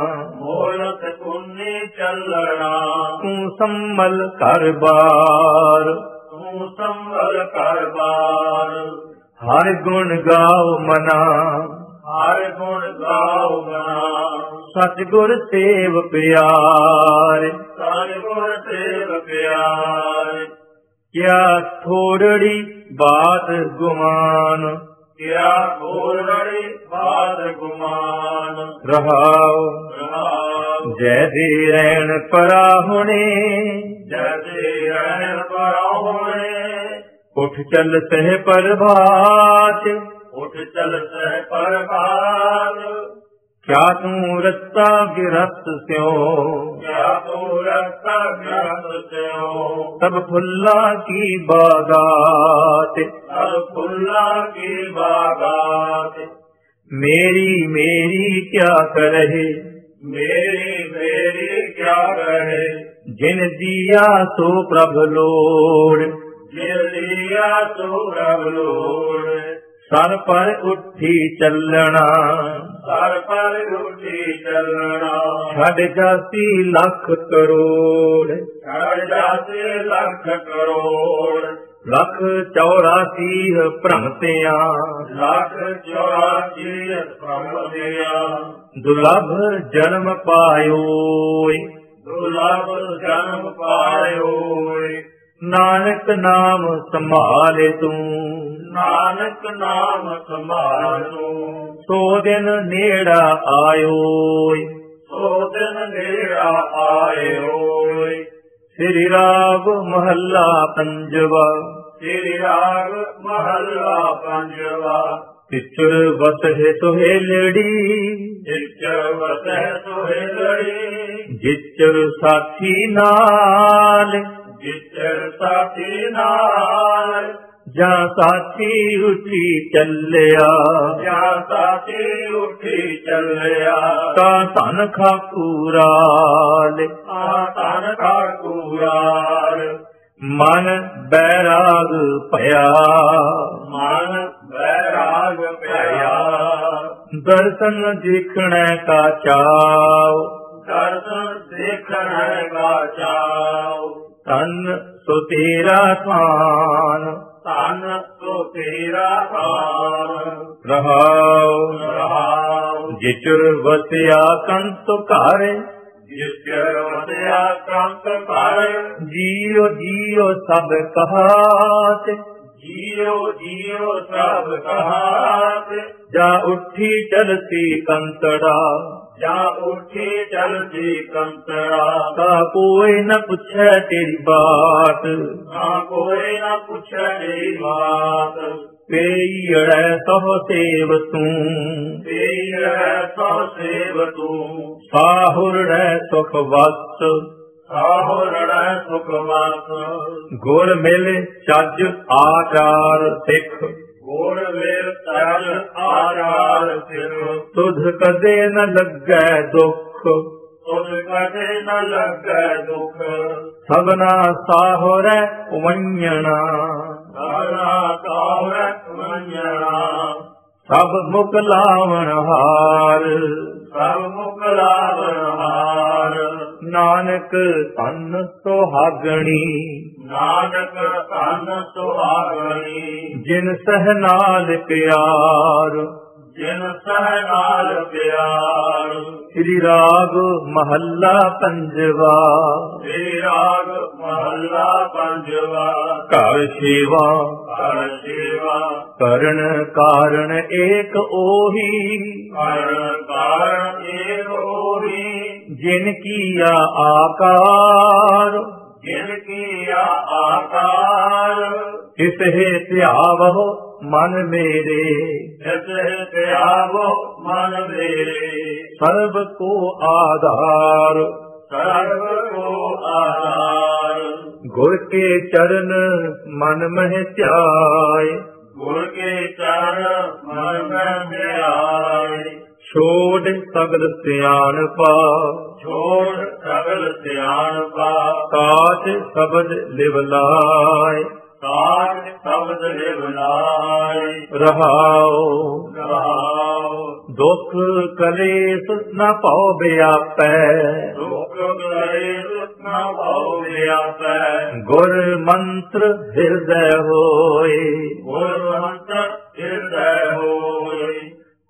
Speaker 2: ਮੋਲਤ ਪੁੰਨੀ ਚੱਲਣਾ।
Speaker 1: ਤੂੰ ਸੰਮਲ ਘਰ ਬਾਰ।
Speaker 2: ਤੂੰ ਸੰਭਲ ਕਰ ਬਾਰ।
Speaker 1: ਹਰ ਗੁਣ ਗਾਓ ਮਨਾ।
Speaker 2: ਹਰਿ ਗੁਣ ਗਾਓ ਗਣਾ।
Speaker 1: ਸਤਿਗੁਰ ਸੇਵ ਪਿਆਰੇ,
Speaker 2: ਸਤਿਗੁਰ ਸੇਵ ਪਿਆਰੇ।
Speaker 1: ਕਿਆ ਥੋੜੜੀ ਬਾਤ ਗੁਮਾਨ,
Speaker 2: ਕਿਆ ਥੋੜੜੀ ਬਾਤ ਗੁਮਾਨ।
Speaker 1: ਰਹਾਉ
Speaker 2: ਰਹਾਉ
Speaker 1: ਜੈਸੇ ਰਹਿਣ ਪਰਾਹੁਣੇ,
Speaker 2: ਜੈਸੇ ਰਹਿਣ ਪਰਾਹੁਣੇ।
Speaker 1: ਉਠ ਚੱਲ ਸਹਿ ਪ੍ਰਭਾਤ,
Speaker 2: ਉਠ ਚੱਲ ਸਹਿ ਪ੍ਰਭਾਤ।
Speaker 1: ਕਿਆ ਤੂੰ ਰਸਤਾ ਗਿਰਤ ਸਿਓ,
Speaker 2: ਕਿਆ ਤੂੰ ਰਸਤਾ ਗਿਰਤ ਸਿਓ।
Speaker 1: ਸਭ ਫੁੱਲਾਂ ਕੀ ਬਾਗਾਤ,
Speaker 2: ਸਭ ਫੁੱਲਾਂ ਕੀ ਬਾਗਾਤ।
Speaker 1: ਮੇਰੀ ਮੇਰੀ ਕਿਆ ਕਰਹਿ,
Speaker 2: ਮੇਰੀ ਮੇਰੀ ਕਿਆ ਕਹੇ।
Speaker 1: ਜਿਨ ਦੀਆ ਸੋ ਪ੍ਰਭ ਲੋੜ,
Speaker 2: ਜਿਨ ਦੀਆ ਸੋ ਪ੍ਰਭ ਲੋੜ।
Speaker 1: ਸਰ ਪਰ ਉੱਠੀ ਚੱਲਣਾ,
Speaker 2: ਸਰ ਪਰ ਉੱਠੀ ਚੱਲਣਾ।
Speaker 1: ਛੱਡ ਜਾਸੀ ਲੱਖ ਕਰੋੜ,
Speaker 2: ਛੱਡ ਜਾਸੀ ਲੱਖ ਕਰੋੜ।
Speaker 1: ਲੱਖ ਚੌਰਾਸੀ ਭ੍ਰਮਤਿਆਂ,
Speaker 2: ਲੱਖ ਚੌਰਾਸੀ ਭ੍ਰਮਤਿਆਂ।
Speaker 1: ਦੁਰਲਭ ਜਨਮ ਪਾਇਓਇ,
Speaker 2: ਦੁਰਲਭ ਜਨਮ ਪਾਇਓਇ।
Speaker 1: ਨਾਨਕ ਨਾਮ ਸੰਭਾਲੇ ਤੂੰ,
Speaker 2: ਨਾਨਕ ਨਾਮ ਸੰਭਾਲੋ।
Speaker 1: ਸੋ ਦਿਨ ਨੇੜਾ ਆਇਓਇ,
Speaker 2: ਸੋ ਦਿਨ ਨੇੜਾ ਆਇਓਇ।
Speaker 1: ਸ੍ਰੀ ਰਾਗ ਮਹੱਲਾ ਪੰਜਵਾ।
Speaker 2: ਸ੍ਰੀ ਰਾਗ ਮਹੱਲਾ ਪੰਜਵਾ।
Speaker 1: ਤਿਚੁਰ ਵਸਹਿ ਸੁਹੇਲੜੀ,
Speaker 2: ਜਿਚਰ ਵਸੈ ਸੁਹੇਲੜੀ।
Speaker 1: ਜਿਚਰ ਸਾਥੀ ਨਾਲ,
Speaker 2: ਜਿਚਰ ਸਾਥੀ ਨਾਲ।
Speaker 1: ਜਾਂ ਸਾਥੀ ਉੱਠੀ ਚੱਲਿਆ,
Speaker 2: ਜਾਂ ਸਾਥੀ ਉੱਠੀ ਚੱਲਿਆ।
Speaker 1: ਤਾਂ ਧਨ ਖਾਕੂਰਾਲ,
Speaker 2: ਆ ਧਨ ਖਾਕੂਰਾਲ।
Speaker 1: ਮਨ ਬੈਰਾਗ ਭਇਆ,
Speaker 2: ਮਨ ਬੈਰਾਗ ਭਇਆ।
Speaker 1: ਦਰਸ਼ਨ ਦੇਖਣੈ ਕਾ ਚਾਉ,
Speaker 2: ਦਰਸ਼ਨ ਦੇਖਣੈ ਕਾ ਚਾਉ।
Speaker 1: ਤਨ ਸੋ ਤੇਰਾ ਥਾਨ,
Speaker 2: ਧਨ ਸੋ ਤੇਰਾ ਥਾਨ।
Speaker 1: ਰਹਾਉ
Speaker 2: ਰਹਾਉ
Speaker 1: ਜਿਚੁਰ ਵਸਿਆ ਕੰਤ ਘਰ,
Speaker 2: ਜਿਚਰ ਵਸਿਆ ਕੰਤ ਘਰ।
Speaker 1: ਜੀਉ ਜੀਉ ਸਭ ਕਹਾਤ,
Speaker 2: ਜੀਉ ਜੀਉ ਸਭ ਕਹਾਤ।
Speaker 1: ਜਾ ਉੱਠੀ ਚਲਤੀ ਕੰਤੜਾ,
Speaker 2: ਜਾਂ ਉੱਠੀ ਚਲਦੀ ਕੰਤੜਾ।
Speaker 1: ਤਾ ਕੋਈ ਨ ਪੁੱਛੈ ਤੇਰੀ ਬਾਤ,
Speaker 2: ਨਾ ਕੋਈ ਨਾ ਪੁੱਛੈ ਤੇਰੀ ਬਾਤ।
Speaker 1: ਪੇਈੜੈ ਸਹੁ ਸੇਵ ਤੂੰ,
Speaker 2: ਤੇਰੇ ਸੋ ਸੇਵ ਤੂੰ।
Speaker 1: ਸਾਹੁਰੜੈ ਸੁਖ ਵਸ,
Speaker 2: ਸਾਹੁਰੜੈ ਸੁਖ ਵਸ।
Speaker 1: ਗੁਰ ਮਿਲ ਚੱਜ ਆਚਾਰ ਸਿੱਖ,
Speaker 2: ਗੁਰ ਮੇਰ ਤਜ ਆਚਾਰ ਸਿਖ।
Speaker 1: ਤੁਧ ਕਦੇ ਨ ਲੱਗੈ ਦੁਖ,
Speaker 2: ਤੁਧ ਕਦੇ ਨ ਲੱਗੈ ਦੁਖ।
Speaker 1: ਸਭਨਾ ਸਾਹੁਰੈ ਵੰਜਣਾ,
Speaker 2: ਸਾਰਾ ਸਾਹੁਰੈ ਵੰਜਣਾ।
Speaker 1: ਸਭ ਮੁਖ ਲਾਵਣ ਹਾਰ,
Speaker 2: ਸਭ ਮੁਖ ਲਾਵਣ ਹਾਰ।
Speaker 1: ਨਾਨਕ ਧਨ ਸੁਹਾਗਣੀ,
Speaker 2: ਨਾਨਕ ਧਨ ਸੁਹਾਗਣੀ।
Speaker 1: ਜਿਨ ਸਹ ਨਾਲ ਪਿਆਰ,
Speaker 2: ਜਿਨ ਸਹਿ ਨਾਲ ਪਿਆਰ।
Speaker 1: ਸ੍ਰੀ ਰਾਗ ਮਹੱਲਾ ਪੰਜਵਾ।
Speaker 2: ਸ੍ਰੀ ਰਾਗ ਮਹੱਲਾ ਪੰਜਵਾ।
Speaker 1: ਘਰ ਸੇਵਾ
Speaker 2: ਹਰਿ ਸੇਵਾ
Speaker 1: ਕਰਨ ਕਾਰਣ ਏਕ ਉਹੀ,
Speaker 2: ਕਰਨ ਕਾਰਨ ਏਕ ਹੋਈ।
Speaker 1: ਜਿਨ ਕੀਆ ਆਕਾਰ,
Speaker 2: ਜਿਨ ਕੀਆ ਆਕਾਰ।
Speaker 1: ਤਿਸਹਿ ਧਿਆਵਹੁ ਮਨ ਮੇਰੇ,
Speaker 2: ਤਿਸਹਿ ਧਿਆਵੋ ਮਨ ਮੇਰੇ।
Speaker 1: ਸਰਬ ਕੋ ਆਧਾਰ,
Speaker 2: ਸਰਬ ਕੋ ਆਧਾਰ।
Speaker 1: ਗੁਰ ਕੇ ਚਰਨ ਮਨ ਮਹਿ ਧਿਆਏ,
Speaker 2: ਗੁਰ ਕੇ ਚਰਨ ਮਨ ਮੈਂ ਧਿਆਏ।
Speaker 1: ਛੋੜ ਸਗਲ ਸਿਆਣਪਾ,
Speaker 2: ਛੋੜ ਸਗਲ ਸਿਆਣਪਾ।
Speaker 1: ਕਾਟ ਸ਼ਬਦ ਲਿਵ ਲਾਏ,
Speaker 2: ਕਾਟ ਸ਼ਬਦ ਲਿਵ ਲਾਏ।
Speaker 1: ਰਹਾਉ
Speaker 2: ਰਹਾਉ
Speaker 1: ਦੁਖ ਕਲੇਸ਼ ਨ ਭਉ ਵਿਆਪੈ,
Speaker 2: ਦੁਖ ਕਲੇਸ਼ ਨ ਭਉ ਵਿਆਪੈ।
Speaker 1: ਗੁਰ ਮੰਤਰ ਹਿਰਦੈ ਹੋਏ,
Speaker 2: ਗੁਰ ਮੰਤਰ ਹਿਰਦੈ ਹੋਇ।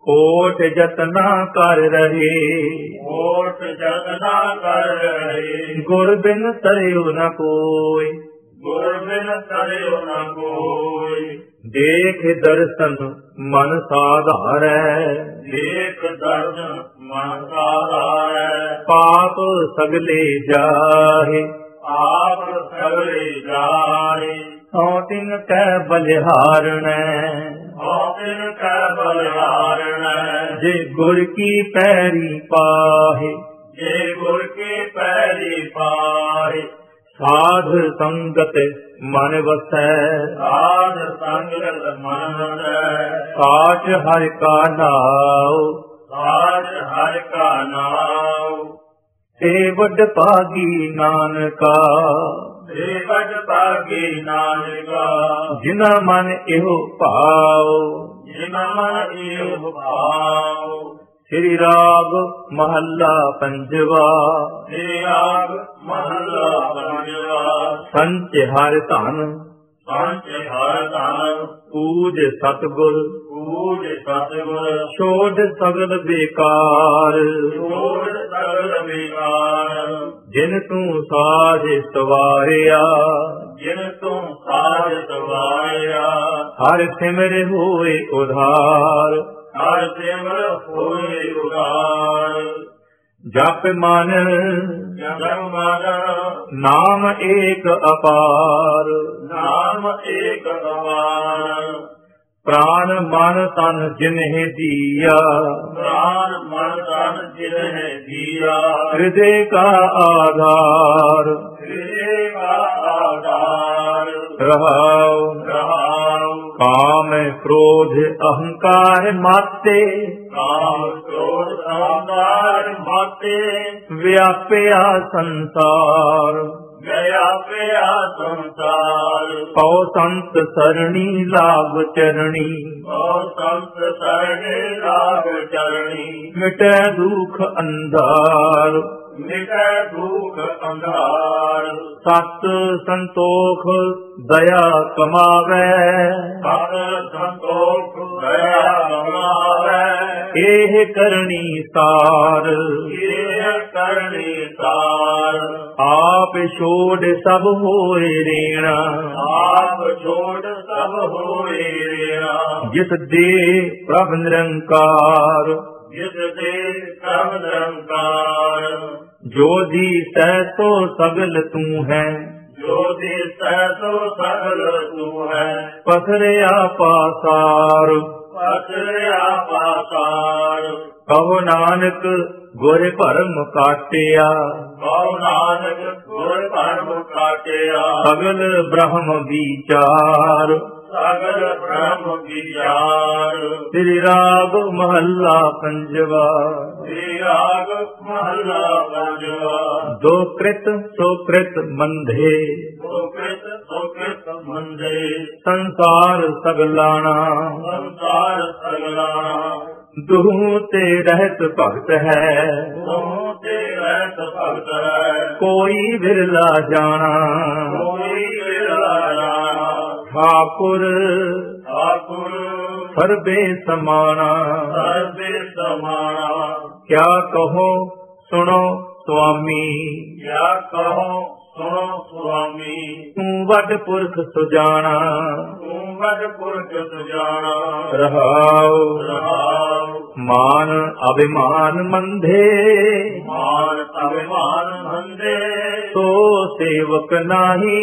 Speaker 1: ਓਟ ਜਤਨਾ ਕਰ ਰਹੇ,
Speaker 2: ਓਟ ਜਤਨਾ ਕਰ ਰਹੇ।
Speaker 1: ਗੁਰ ਬਿਨ ਤਰਿਉ ਨ ਕੋਈ,
Speaker 2: ਗੁਰ ਬਿਨ ਤਰਿਉ ਨ ਕੋਈ।
Speaker 1: ਦੇਖ ਦਰਸ਼ਨ ਮਨ ਸਾਧਾਰੈ,
Speaker 2: ਦੇਖ ਦਰਸ਼ਨ ਮਨ ਸਾਧਾਰੈ।
Speaker 1: ਪਾਪ ਸਗਲੇ ਜਾਹੇ,
Speaker 2: ਆਪ ਸਗਲੇ ਜਾਹੇ।
Speaker 1: ਸੋ ਤਿਨ ਕੈ ਬਲਿਹਾਰਣੈ,
Speaker 2: ਸੋ ਤਿਨ ਕੈ ਬਲਿਹਾਰਣੈ।
Speaker 1: ਜੇ ਗੁਰ ਕੀ ਪੈਰੀ ਪਾਹੇ,
Speaker 2: ਜੇ ਗੁਰ ਕੀ ਪੈਰੀ ਪਾਹੇ।
Speaker 1: ਸਾਧ ਸੰਗਤ ਮਨ ਵਸੈ,
Speaker 2: ਸਾਧ ਸੰਗਤ ਮਨ ਵਸੈ।
Speaker 1: ਸਾਚ ਹਰਿ ਕਾ ਨਾਉ,
Speaker 2: ਸਾਚ ਹਰਿ ਕਾ ਨਾਉ।
Speaker 1: ਤੇ ਵੱਡ ਭਾਗੀ ਨਾਨਕਾ,
Speaker 2: ਤੇ ਵੱਡ ਭਾਗੀ ਨਾਨਕਾ।
Speaker 1: ਜਿਨਾ ਮਨ ਇਹੋ ਭਾਉ,
Speaker 2: ਜਿਨਾ ਮਨ ਇਹੋ ਭਾਉ।
Speaker 1: ਸ੍ਰੀ ਰਾਗ ਮਹੱਲਾ ਪੰਜਵਾ।
Speaker 2: ਸ੍ਰੀ ਰਾਗ ਮਹੱਲਾ ਪੰਜਵਾ।
Speaker 1: ਸੰਚ ਹਰਿ ਧਨ,
Speaker 2: ਸੰਚ ਹਰਿ ਧਨ।
Speaker 1: ਪੂਜ ਸਤਿਗੁਰ,
Speaker 2: ਪੂਜ ਸਤਿਗੁਰ।
Speaker 1: ਛੋੜ ਸਗਲ ਬੇਕਾਰ,
Speaker 2: ਛੋੜ ਸਗਲ ਬੇਕਾਰ।
Speaker 1: ਜਿਨ ਤੂੰ ਸਾਜ ਸਵਾਰਿਆ,
Speaker 2: ਜਿਨ ਤੂੰ ਸਾਜ ਸਵਾਰਿਆ।
Speaker 1: ਹਰਿ ਸਿਮਰਿ ਹੋਏ ਉਧਾਰ,
Speaker 2: ਹਰਿ ਸਿਮਰਿ ਹੋਏ ਉਧਾਰ।
Speaker 1: ਜਪ ਮਨ
Speaker 2: ਜਪ ਮਨ
Speaker 1: ਨਾਮ ਏਕ ਅਪਾਰ,
Speaker 2: ਨਾਮ ਏਕ ਅਪਾਰ।
Speaker 1: ਪ੍ਰਾਨ ਮਨ ਤਨ ਜਿਨਹਿ ਦੀਆ,
Speaker 2: ਪ੍ਰਾਨ ਮਨ ਤਨ ਜਿਨਹਿ ਦੀਆ।
Speaker 1: ਹਿਰਦੇ ਕਾ ਆਧਾਰ,
Speaker 2: ਹਿਰਦੇ ਕਾ ਆਧਾਰ।
Speaker 1: ਰਹਾਉ
Speaker 2: ਰਹਾਉ।
Speaker 1: ਕਾਮ ਕ੍ਰੋਧ ਅਹੰਕਾਰ ਮਾਤੇ,
Speaker 2: ਕਾਮ ਕ੍ਰੋਧ ਅਹੰਕਾਰ ਮਾਤੇ।
Speaker 1: ਵਿਆਪਿਆ ਸੰਸਾਰ,
Speaker 2: ਵਿਆਪਿਆ ਸੰਸਾਰ।
Speaker 1: ਪਉ ਸੰਤ ਸਰਣੀ ਲਾਗ ਚਰਣੀ,
Speaker 2: ਔ ਸੰਤ ਸਰਣੇ ਲਾਗ ਚਰਣੀ।
Speaker 1: ਮਿਟੈ ਦੁਖ ਅੰਧਾਰ,
Speaker 2: ਮਿਟੈ ਦੁਖ ਅੰਧਾਰ।
Speaker 1: ਸਤ ਸੰਤੋਖ ਦਇਆ ਕਮਾਵੈ,
Speaker 2: ਸਤ ਸੰਤੋਖ ਦਇਆ ਕਮਾਵੈ।
Speaker 1: ਇਹ ਕਰਨੀ ਸਾਰ,
Speaker 2: ਇਹ ਕਰਨੀ ਸਾਰ।
Speaker 1: ਆਪ ਛੋੜ ਸਭ ਹੋਏ ਰੇਣਾ,
Speaker 2: ਆਪ ਛੋੜ ਸਭ ਹੋਏ ਰੇਣਾ।
Speaker 1: ਜਿਸ ਦੇ ਪ੍ਰਭ ਨਿਰੰਕਾਰ,
Speaker 2: ਜਿਸ ਦੇ ਪ੍ਰਭ ਨਿਰੰਕਾਰ।
Speaker 1: ਜੋਦੀ ਸਹਿ ਸੋ ਸਗਲ ਤੂੰ ਹੈ,
Speaker 2: ਜੋ ਦਿਸੈ ਸੋ ਸਗਲ ਤੂੰ ਹੈ।
Speaker 1: ਪਸਰਿਆ ਪਾਸਾਰ,
Speaker 2: ਪਸਰਿਆ ਪਾਸਾਰ।
Speaker 1: ਕਹੋ ਨਾਨਕ ਗੁਰ ਭਰਮ ਕਾਟਿਆ,
Speaker 2: ਕਉ ਨਾਨਕ ਗੁਰ ਭਰਮ ਕਾਟਿਆ।
Speaker 1: ਸਗਲ ਬ੍ਰਹਮ ਵਿਚਾਰ,
Speaker 2: ਸਗਲ ਬ੍ਰਹਮ ਵਿਚਾਰ।
Speaker 1: ਸ੍ਰੀ ਰਾਗ ਮਹੱਲਾ ਪੰਜਵਾ।
Speaker 2: ਸ੍ਰੀ ਰਾਗ ਮਹੱਲਾ ਪੰਜਵਾ।
Speaker 1: ਦੋ ਕ੍ਰਿਤ ਸੋ ਕ੍ਰਿਤ ਮੰਧੇ,
Speaker 2: ਸੋ ਕ੍ਰਿਤ ਸੋ ਕ੍ਰਿਤ ਮੰਦੇ।
Speaker 1: ਸੰਸਾਰ ਸਗਲਾਣਾ,
Speaker 2: ਸੰਸਾਰ ਸਗਲਾਣਾ।
Speaker 1: ਦੁਹ ਤੇ ਰਹਿਤ ਭਗਤ ਹੈ,
Speaker 2: ਤੂੰ ਤੇ ਰਹਿਤ ਭਗਤ ਹੈ।
Speaker 1: ਕੋਈ ਵਿਰਲਾ ਜਾਣਾ।
Speaker 2: ਕੋਈ ਵਿਰਲਾ ਜਾਣਾ।
Speaker 1: ਠਾਕੁਰ
Speaker 2: ਠਾਕੁਰ
Speaker 1: ਸਰਬੇ ਸਮਾਨਾ,
Speaker 2: ਸਰਬੇ ਸਮਾਨਾ।
Speaker 1: ਕਿਆ ਕਹੋ ਸੁਣੋ ਸੁਆਮੀ,
Speaker 2: ਕਿਆ ਕਹੋ ਸੁਣੋ ਸੁਆਮੀ।
Speaker 1: ਤੂੰ ਵੱਡ ਪੁਰਖ ਸੁਜਾਣਾ,
Speaker 2: ਤੂੰ ਵੱਡ ਪੁਰਖ ਸੁਜਾਣਾ।
Speaker 1: ਰਹਾਉ
Speaker 2: ਰਹਾਉ।
Speaker 1: ਮਾਨ ਅਭਿਮਾਨ ਮੰਧੇ,
Speaker 2: ਮਾਨ ਅਭਿਮਾਨ ਮੰਦੇ।
Speaker 1: ਸੋ ਸੇਵਕ ਨਾਹੀ,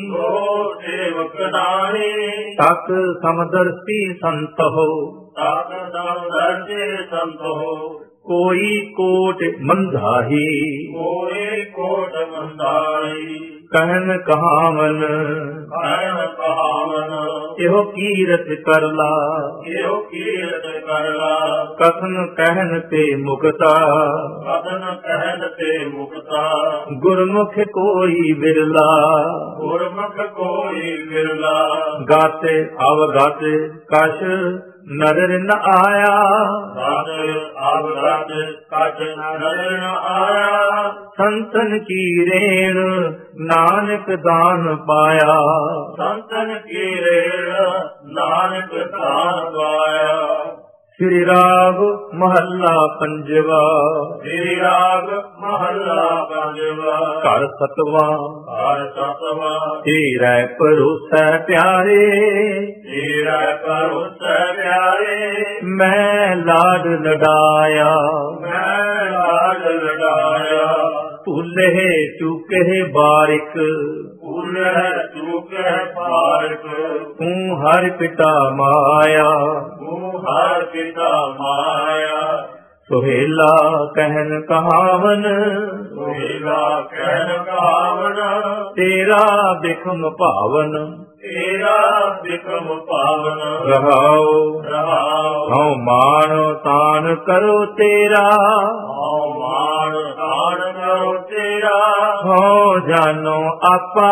Speaker 2: ਸੋ ਸੇਵਕ ਨਾਹੀ।
Speaker 1: ਤਕ ਸਮਦਰਸੀ ਸੰਤ ਹੋ,
Speaker 2: ਤਤ ਸਮਦਰਸੀ ਸੰਤ ਹੋ।
Speaker 1: ਕੋਈ ਕੋਟ ਮੰਧਾਹੀ,
Speaker 2: ਕੋਈ ਕੋਟ ਮੰਦਾਈ।
Speaker 1: ਕਹਿਨ ਕਹਾਵਨ
Speaker 2: ਕਹਿਣ ਕਹਾਵਨ।
Speaker 1: ਇਹੋ ਕੀਰਤ ਕਰਲਾ,
Speaker 2: ਇਹੋ ਕੀਰਤ ਕਰਲਾ।
Speaker 1: ਕਥਨ ਕਹਿਨ ਤੇ ਮੁਕਤਾ,
Speaker 2: ਕਥਨ ਕਹਿਣ ਤੇ ਮੁਕਤਾ।
Speaker 1: ਗੁਰਮੁਖ ਕੋਈ ਵਿਰਲਾ,
Speaker 2: ਗੁਰਮੁਖ ਕੋਈ ਵਿਰਲਾ।
Speaker 1: ਗਾਤੇ ਅਵਗਤ ਕਛ ਨਦਰ ਨ ਆਇਆ,
Speaker 2: ਸਤ ਅਵਗਤ ਕਛ ਨਦਰ ਨ ਆਇਆ।
Speaker 1: ਸੰਤਨ ਕੀ ਰੇਣ ਨਾਨਕ ਦਾਨ ਪਾਇਆ,
Speaker 2: ਸੰਤਨ ਕੀ ਰੇਣ ਨਾਨਕ ਦਾਨ ਪਾਇਆ।
Speaker 1: ਸ੍ਰੀ ਰਾਗ ਮਹੱਲਾ ਪੰਜਵਾ।
Speaker 2: ਸ੍ਰੀ ਰਾਗ ਮਹੱਲਾ ਪੰਜਵਾ।
Speaker 1: ਘਰ ਸਤਵਾਂ
Speaker 2: ਘਰ ਸਤਵਾਂ।
Speaker 1: ਤੇਰੇ ਭਰੋਸੈ ਪਿਆਰੇ,
Speaker 2: ਤੇਰੇ ਭਰੋਸੈ ਪਿਆਰੇ।
Speaker 1: ਮੈਂ ਲਾਡ ਲਡਾਇਆ,
Speaker 2: ਮੈਂ ਲਾਡ ਲਡਾਇਆ।
Speaker 1: ਭੁੱਲੇ ਚੁਕੇ ਬਾਰਿਕ,
Speaker 2: ਭੁੱਲੇ ਚੁਕੇ ਬਾਰਿਕ।
Speaker 1: ਤੂੰ ਹਰ ਪਿਤਾ ਮਾਇਆ,
Speaker 2: ਤੂੰ ਹਰ ਪਿਤਾ ਮਾਇਆ।
Speaker 1: ਸੁਹੇਲਾ ਕਹਿਨ ਕਹਾਵਨ,
Speaker 2: ਸੁਹੇਲਾ ਕਹਿਨ ਕਹਾਵਨ।
Speaker 1: ਤੇਰਾ ਬਿਖਮ ਭਾਵਨ,
Speaker 2: ਤੇਰਾ ਬਿਕਮ ਪਾਵਨ।
Speaker 1: ਰਹਾਉ
Speaker 2: ਰਹਾਉ।
Speaker 1: ਹਉ ਮਾਣ ਤਾਨ ਕਰੋ ਤੇਰਾ,
Speaker 2: ਹਉ ਮਾਣ ਤਾਣ ਕਰੋ ਤੇਰਾ।
Speaker 1: ਹਉ ਜਾਨੋ ਆਪਾ,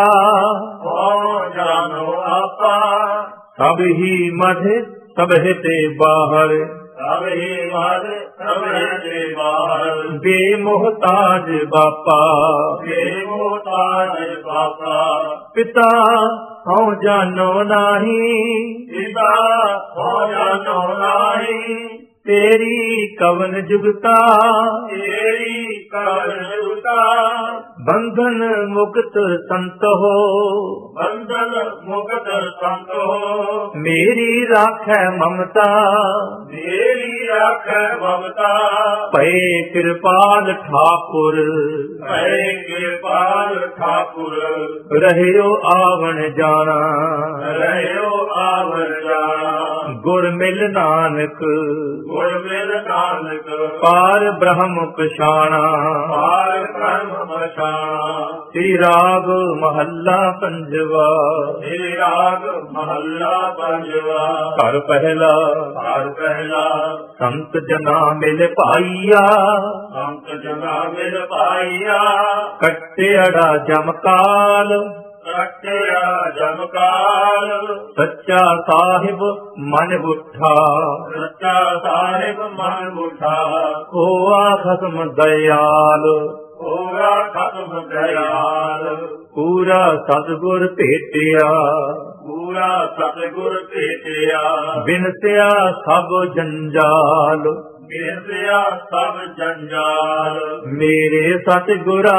Speaker 2: ਹਉ ਜਾਨੋ ਆਪਾ।
Speaker 1: ਸਭ ਹੀ ਮਧ ਸਭੇ ਤੇ ਬਾਹਰ,
Speaker 2: ਸਭ ਹੀ ਮਦ ਸਭੇ ਦੇ ਬਾਹਰ।
Speaker 1: ਬੇਮੋਹਤਾਜ ਬਾਪਾ,
Speaker 2: ਬੇਮੋਹਤਾਜ ਬਾਪਾ।
Speaker 1: ਪਿਤਾ ਹਉ ਜਾਨੋ ਨਾਹੀ,
Speaker 2: ਪਿਤਾ ਹਉ ਜਾਨੋ ਨਾਹੀ।
Speaker 1: ਤੇਰੀ ਕਵਨ ਜੁਗਤਾ,
Speaker 2: ਤੇਰੀ ਕਵਨ ਜੁਗਤਾ।
Speaker 1: ਬੰਧਨ ਮੁਕਤ ਸੰਤ ਹੋ,
Speaker 2: ਬੰਧਨ ਮੁਕਤ ਸੰਤ ਹੋ।
Speaker 1: ਮੇਰੀ ਰਾਖੈ ਮਮਤਾ,
Speaker 2: ਮੇਰੀ ਰਾਖੈ ਮਮਤਾ।
Speaker 1: ਪਏ ਕਿਰਪਾਲ ਠਾਕੁਰ,
Speaker 2: ਭੈ ਕਿਰਪਾਲ ਠਾਕੁਰ।
Speaker 1: ਰਹਿਓ ਆਵਣ ਜਾਣਾ,
Speaker 2: ਰਹਿਓ ਆਵਰ ਜਾਣਾ।
Speaker 1: ਗੁਰ ਮਿਲ ਨਾਨਕ,
Speaker 2: ਗੁਰ ਮਿਲ ਨਾਨਕ।
Speaker 1: ਪਾਰ ਬ੍ਰਹਮ ਪਛਾਣਾ।
Speaker 2: ਪਾਰ ਬ੍ਰਹਮ ਪਛਾਣਾ।
Speaker 1: ਸ੍ਰੀ ਰਾਗ ਮਹੱਲਾ ਪੰਜਵਾ।
Speaker 2: ਸ੍ਰੀ ਰਾਗ ਮਹੱਲਾ ਪੰਜਵਾ।
Speaker 1: ਘਰ ਪਹਿਲਾ
Speaker 2: ਘਰ ਪਹਿਲਾ।
Speaker 1: ਸੰਤ ਜਨਾ ਮਿਲ ਪਾਈਆ,
Speaker 2: ਸੰਤ ਜਨਾ ਮਿਲ ਪਾਈਆ।
Speaker 1: ਕੱਟਿਆੜਾ ਜਮਕਾਲ,
Speaker 2: ਕੱਟਿਆ ਜਮਕਾਲ।
Speaker 1: ਸੱਚਾ ਸਾਹਿਬ ਮਨ ਬੁੱਠਾ,
Speaker 2: ਸੱਚਾ ਸਾਹਿਬ ਮਨ ਮੁਠਾ।
Speaker 1: ਹੋਆ ਖਸਮ ਦਇਆਲ,
Speaker 2: ਹੋਗਾ ਖਤਮ ਦਇਆਲ।
Speaker 1: ਪੂਰਾ ਸਤਿਗੁਰ ਭੇਟਿਆ,
Speaker 2: ਪੂਰਾ ਸਤਿਗੁਰ ਭੇਟਿਆ।
Speaker 1: ਬਿਨਸਿਆ ਸਭ ਜੰਜਾਲ,
Speaker 2: ਬਿਰਦਿਆ ਸਭ ਜੰਜਾਲ।
Speaker 1: ਮੇਰੇ ਸਤਿਗੁਰਾ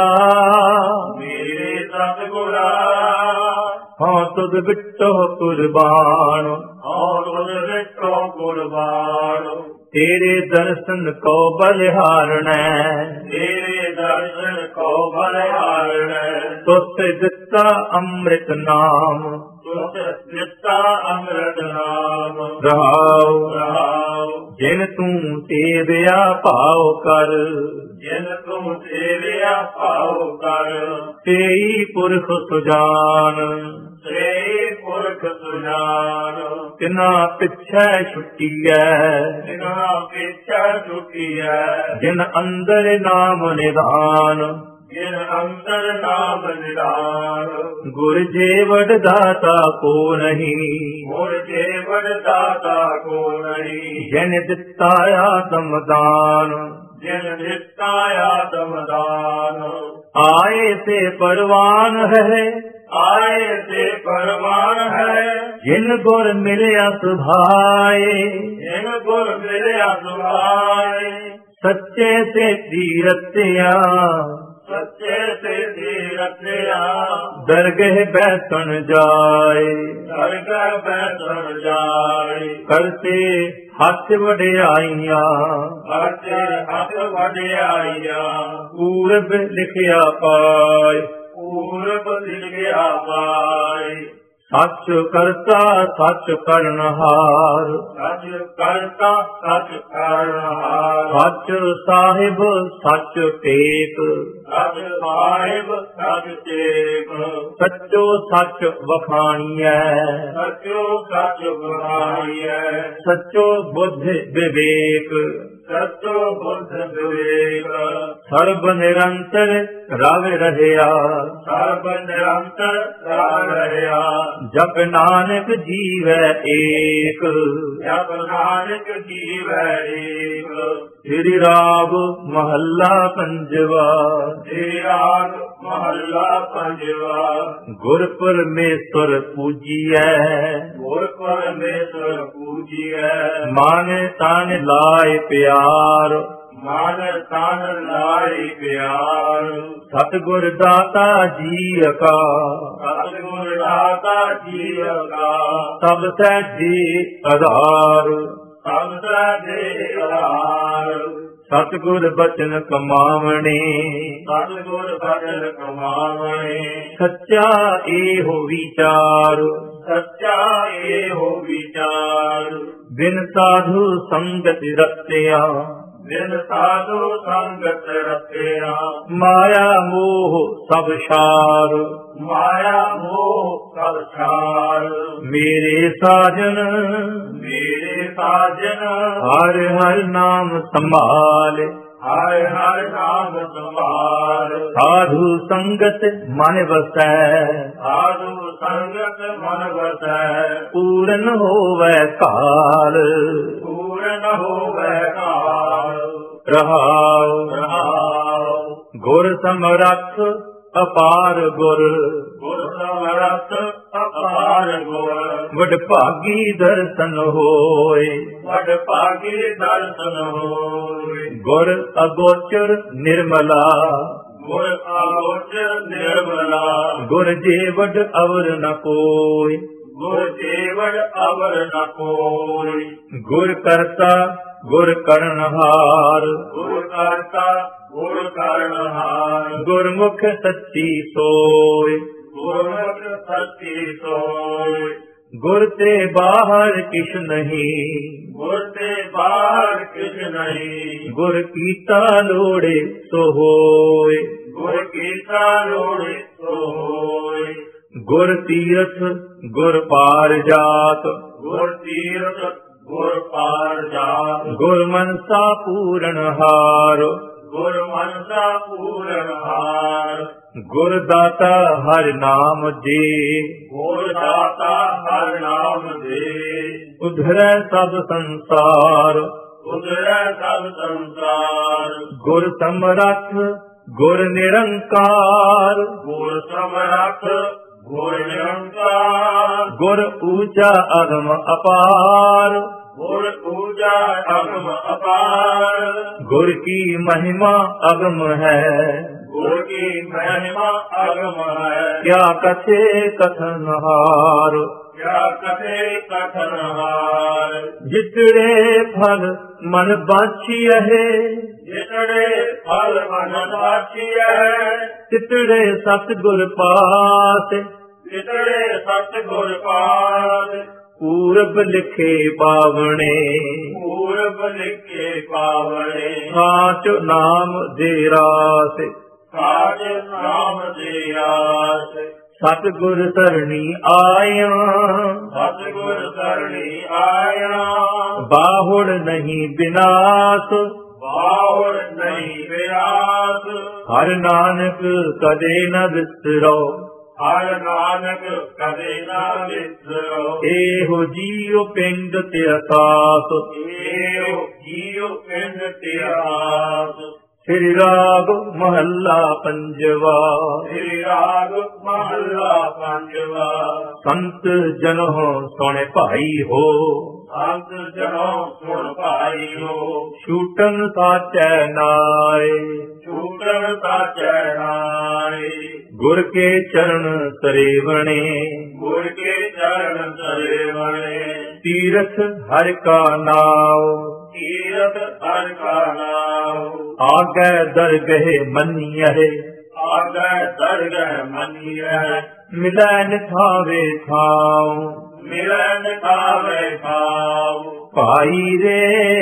Speaker 2: ਮੇਰੇ ਸਤਿਗੁਰਾ।
Speaker 1: ਹਾਂ ਤੁਧ ਬਿਟੋ ਕੁਰਬਾਨ,
Speaker 2: ਔਰ ਤੁਧ ਬਿਟੋ ਕੁਰਬਾਨ।
Speaker 1: ਤੇਰੇ ਦਰਸ਼ਨ ਕੋ ਬਲਿਹਾਰਣੈ,
Speaker 2: ਤੇਰੇ ਦਰਸ਼ਨ ਕੋ ਬਲਿਹਾਰਣੈ।
Speaker 1: ਤੁਸ ਦਿੱਤਾ ਅੰਮ੍ਰਿਤ ਨਾਮ,
Speaker 2: ਤੁਧ ਦਿੱਤਾ ਅੰਮ੍ਰਿਤ ਨਾਮ।
Speaker 1: ਰਹਾਉ
Speaker 2: ਰਹਾਉ।
Speaker 1: ਜਿਨ ਤੂੰ ਸੇਵਿਆ ਭਾਉ ਕਰ,
Speaker 2: ਜਿਨ ਤੂੰ ਸੇਵਿਆ ਭਾਉ ਕਰ।
Speaker 1: ਤੇਈ ਪੁਰਖ ਸੁਜਾਨ,
Speaker 2: ਸੇ ਪੁਰਖ ਸੁਜਾਨ।
Speaker 1: ਤਿਨਾ ਪਿਛੈ ਛੁੱਟੀਐ,
Speaker 2: ਜਿਨਾ ਪਿਛੈ ਛੁਟੀਐ।
Speaker 1: ਜਿਨ ਅੰਦਰ ਨਾਮ ਨਿਧਾਨ,
Speaker 2: ਜਿਨ ਅੰਦਰ ਨਾਮ ਨਿਦਾਨ।
Speaker 1: ਗੁਰ ਜੀਵੜ ਦਾਤਾ ਕੋ ਨਹੀਂ,
Speaker 2: ਗੁਰ ਜੀਵੜ ਦਾਤਾ ਕੋ ਨਹੀਂ।
Speaker 1: ਜਿਨ ਦਿੱਤਾ ਆਤਮ ਦਾਨ,
Speaker 2: ਜਿਨ ਦਿੱਤਾ ਆਤਮ ਦਾਨ।
Speaker 1: ਆਏ ਤੇ ਪਰਵਾਨ ਹੈ,
Speaker 2: ਆਏ ਤੇ ਪਰਮਾਨ ਹੈ।
Speaker 1: ਜਿਨ ਗੁਰ ਮਿਲਿਆ ਸੁਭਾਏ,
Speaker 2: ਜਿਨ ਗੁਰ ਮਿਲਿਆ ਸੁਭਾਏ।
Speaker 1: ਸੱਚੇ ਸੇ ਰਤਿਆ,
Speaker 2: ਸੱਚੇ ਤੇ ਦੀ ਰਤਿਆ।
Speaker 1: ਦਰਗਹਿ ਬੈਠਣ ਜਾਏ,
Speaker 2: ਦਰਗਹਿ ਬੈਠਣ ਜਾਏ।
Speaker 1: ਕਰਤੇ ਹੱਥ ਵਡਿਆਈਆਂ,
Speaker 2: ਹੱਥੇ ਹੱਥ ਵਡਿਆਈਆਂ।
Speaker 1: ਪੂਰਬ ਲਿਖਿਆ ਪਾਏ,
Speaker 2: ਪੂਰਬ ਲਿਖਿਆ ਪਾਏ।
Speaker 1: ਸੱਚ ਕਰਤਾ ਸੱਚ ਕਰਨਹਾਰ,
Speaker 2: ਸੱਚ ਕਰਤਾ ਸੱਚ ਕਰਨਹਾਰ।
Speaker 1: ਸੱਚ ਸਾਹਿਬ ਸੱਚ ਟੇਕ,
Speaker 2: ਸੱਚ ਸਾਹਿਬ ਸੱਚ ਟੇਕ।
Speaker 1: ਸੱਚੋ ਸੱਚ ਵਖਾਣੀਐ,
Speaker 2: ਸੱਚੋ ਸੱਚ ਬੁਲਾਈਐ।
Speaker 1: ਸੱਚੋ ਬੁੱਧ ਵਿਵੇਕ,
Speaker 2: ਸਤੋ ਬੁੱਧ ਵਿਵੇਕ
Speaker 1: ਸਰਬ ਨਿਰੰਤਰ ਰਵ ਰਹਿਆ
Speaker 2: ਸਰਬ ਨਿਰੰਤਰ ਰਾਮ ਰਹਿਆ
Speaker 1: ਜਪ ਨਾਨਕ ਜੀਵੈ ਏਕ
Speaker 2: ਜਪ ਨਾਨਕ ਜੀਵੈ ਏਕ
Speaker 1: ਸ੍ਰੀ ਰਾਗ ਮਹੱਲਾ ਪੰਜਵਾ
Speaker 2: ਸ੍ਰੀ ਰਾਗ ਮਹੱਲਾ ਪੰਜਵਾ
Speaker 1: ਗੁਰ ਪਰਮੇਸ਼ਰ ਪੂਜੀਐ
Speaker 2: ਗੁਰ ਪਰਮੇਸ਼ਰ ਪੂਜੀਐ
Speaker 1: ਮਨ ਤਨ ਲਾਇ ਪਿਆਰ
Speaker 2: ਮਨ ਤਨ ਲਾਇ ਪਿਆਰ
Speaker 1: ਸਤਿਗੁਰ ਦਾਤਾ ਜੀ ਕਾ
Speaker 2: ਸਤਿਗੁਰ ਦਾਤਾ ਜੀਵ ਕਾ
Speaker 1: ਸਭ ਸਹਿਜੇ ਆਧਾਰ
Speaker 2: ਸਭ ਦੇ ਆਧਾਰ
Speaker 1: ਸਤਿਗੁਰ ਬਚਨ ਕਮਾਵਣੇ
Speaker 2: ਸਤਿਗੁਰ ਬਚਨ ਕਮਾਵਣੇ
Speaker 1: ਸੱਚਾ ਏਹੋ ਵਿਚਾਰ
Speaker 2: ਸੱਚਾ ਏਹੋ ਵਿਚਾਰ
Speaker 1: ਬਿਨ ਸਾਧੂ ਸੰਗਤ ਰਤਿਆ
Speaker 2: ਬਿਨ ਸਾਧੂ ਸੰਗਤ ਰਖਿਆ
Speaker 1: ਮਾਇਆ ਮੋਹ ਸਭ ਛਾਰ
Speaker 2: ਮਾਇਆ ਮੋਹ ਸਭ ਛਾਰ
Speaker 1: ਮੇਰੇ ਸਾਜਨ
Speaker 2: ਮੇਰੇ ਸਾਜਨ
Speaker 1: ਹਰ ਹਰ ਨਾਮ ਸੰਭਾਲ
Speaker 2: ਹਰਿ ਹਰਿ ਨਾਮ ਸੰਭਾਲ
Speaker 1: ਸਾਧੂ ਸੰਗਤ ਮਨ ਵਸੈ
Speaker 2: ਸਾਧੂ ਸੰਗਤ ਮਨ ਵਸੈ
Speaker 1: ਪੂਰਨ ਹੋਵੈ ਕਾਲ
Speaker 2: ਪੂਰਨ ਹੋਵੈ ਕਾਲ
Speaker 1: ਰਹਾਉ
Speaker 2: ਰਹਾਉ
Speaker 1: ਗੁਰ ਸਮਰੱਥ ਅਪਾਰ ਗੁਰ
Speaker 2: ਗੁਰ ਸਮਰੱਥ ਅਪਾਰ ਗੁਰ
Speaker 1: ਵਡਭਾਗੀ ਦਰਸ਼ਨ ਹੋਏ
Speaker 2: ਵਡ ਭਾਗੀ ਦਰਸ਼ਨ ਹੋਏ
Speaker 1: ਗੁਰ ਅਗੋਚਰ ਨਿਰਮਲਾ
Speaker 2: ਗੁਰ ਆਗੋਚਰ ਨਿਰਮਲਾ
Speaker 1: ਗੁਰ ਜੀਵਡ ਅਵਰ ਨ ਕੋਈ
Speaker 2: ਗੁਰ ਜੀਵੜ ਅਵਰ ਨ ਕੋਈ
Speaker 1: ਗੁਰ ਕਰਤਾ ਗੁਰ ਕਰਨਹਾਰ
Speaker 2: ਗੁਰ ਕਰਤਾ ਗੁਰ ਕਰਨਹਾਰ
Speaker 1: ਗੁਰਮੁਖ ਸੱਚੀ ਸੋਇ
Speaker 2: ਗੁਰਮੁਖ ਸੱਚੀ ਸੋਇ
Speaker 1: ਗੁਰ ਤੇ ਬਾਹਰ ਕਿਛ ਨਹੀਂ
Speaker 2: ਗੁਰ ਤੇ ਬਾਹਰ ਕਿਛ ਨਹੀਂ
Speaker 1: ਗੁਰ ਕੀਤਾ ਲੋੜੇ ਸੋ ਹੋਏ
Speaker 2: ਗੁਰ ਕੀਤਾ ਲੋੜੇ ਸੋ ਹੋਏ
Speaker 1: ਗੁਰ ਤੀਰਥ ਗੁਰ ਪਾਰ ਜਾਤ
Speaker 2: ਗੁਰ ਤੀਰਥ ਗੁਰ ਪਾਰ ਜਾਤ
Speaker 1: ਗੁਰ ਮਨਸਾ ਪੂਰਨ ਹਾਰ
Speaker 2: ਗੁਰ ਮਨਸਾ ਪੂਰਨ ਹਾਰ
Speaker 1: ਗੁਰ ਦਾਤਾ ਹਰਿ ਨਾਮ ਦੇ
Speaker 2: ਗੁਰ ਦਾਤਾ ਹਰਿ ਨਾਮ ਦੇ
Speaker 1: ਉਧਰੈ ਸਭ ਸੰਸਾਰ
Speaker 2: ਉਧਰੈ ਸਭ ਸੰਸਾਰ
Speaker 1: ਗੁਰ ਸਮਰੱਥ ਗੁਰ ਨਿਰੰਕਾਰ
Speaker 2: ਗੁਰ ਸਮਰੱਥ ਗੁਰ ਨਿਰੰਕਾਰ
Speaker 1: ਗੁਰ ਊਚਾ ਅਗਮ ਅਪਾਰ
Speaker 2: ਗੁਰ ਪੂਜਾ ਅਗਮ ਅਪਾਰ
Speaker 1: ਗੁਰ ਕੀ ਮਹਿਮਾ ਅਗਮ ਹੈ
Speaker 2: ਗੁਰ ਕੀ ਮਹਿਮਾ ਅਗਮ ਹੈ
Speaker 1: ਕਿਆ ਕਥੇ ਕਥਨ ਹਾਰ
Speaker 2: ਕਿਆ ਕਥੇ ਕਥਨ ਹਾਰ
Speaker 1: ਜਿਤੜੇ ਫਲ ਮਨ ਬਾਛੀਐ
Speaker 2: ਜਿਤੜੇ ਫਲ ਮਨ ਬਾਛੀਐ
Speaker 1: ਤਿਤੜੇ ਸਤਿਗੁਰ ਪਾਸ
Speaker 2: ਜਿਤੜੇ ਸਤਿਗੁਰ ਪਾਸ
Speaker 1: ਪੂਰਬ ਲਿਖੇ ਪਾਵਣੇ
Speaker 2: ਪੂਰਬ ਲਿਖੇ ਪਾਵਣੇ
Speaker 1: ਸਾਚ ਨਾਮ ਦੇ ਰਾਸ
Speaker 2: ਸਾਜ ਨਾਮ ਦੇ ਆਸ
Speaker 1: ਸਤਿਗੁਰ ਸਰਣੀ ਆਇਆ
Speaker 2: ਸਤਿਗੁਰ ਸਰਣੀ ਆਇਆ
Speaker 1: ਬਾਹੁੜ ਨਹੀਂ ਬਿਨਾਸ਼
Speaker 2: ਬਾਹੁੜ ਨਹੀਂ ਵਿਆਸ
Speaker 1: ਹਰ ਨਾਨਕ ਕਦੇ ਨ ਵਿਸਰੋ
Speaker 2: ਹਰਿ ਨਾਨਕ ਕਦੇ ਨਾ ਵਿਸਰੋ
Speaker 1: ਇਹੋ ਜੀਉ ਪਿੰਡ ਤੇ ਆਕਾਸ
Speaker 2: ਏਉ ਜੀਉ ਪਿੰਡ ਤਿਆਸ
Speaker 1: ਸ੍ਰੀ ਰਾਗ ਮਹੱਲਾ ਪੰਜਵਾ
Speaker 2: ਸ੍ਰੀ ਰਾਗ ਮਹੱਲਾ ਪੰਜਵਾ
Speaker 1: ਸੰਤ ਜਨੋ ਸੁਣ ਭਾਈ ਹੋ
Speaker 2: ਸੰਤ ਜਨੋ ਸੁਣ ਭਾਈ ਹੋ
Speaker 1: ਛੂਟਨ ਸਾਚੈ ਨਾਏ
Speaker 2: ਛੂਟਣ ਸਾਚੈ ਨਾਏ
Speaker 1: ਗੁਰ ਕੇ ਚਰਨ ਸਰੇਵਣੇ
Speaker 2: ਗੁਰ ਕੇ ਚਰਨ ਸਰੇਵਣੇ
Speaker 1: ਤੀਰਥ ਹਰਿ ਕਾ ਨਾਉ
Speaker 2: ਤੀਰਥ ਹਰਿ ਕਾ ਨਾਮ
Speaker 1: ਆਗੈ ਦਰਗਹਿ ਮੰਨੀਐ
Speaker 2: ਆਗੈ ਦਰਗਹਿ ਮੰਨੀਐ
Speaker 1: ਮਿਲੈ ਨਿਥਾਵੇ ਥਾਉ
Speaker 2: ਮਿਲਨ ਕਾਵੇ ਖਾਉ
Speaker 1: ਭਾਈ ਰੇ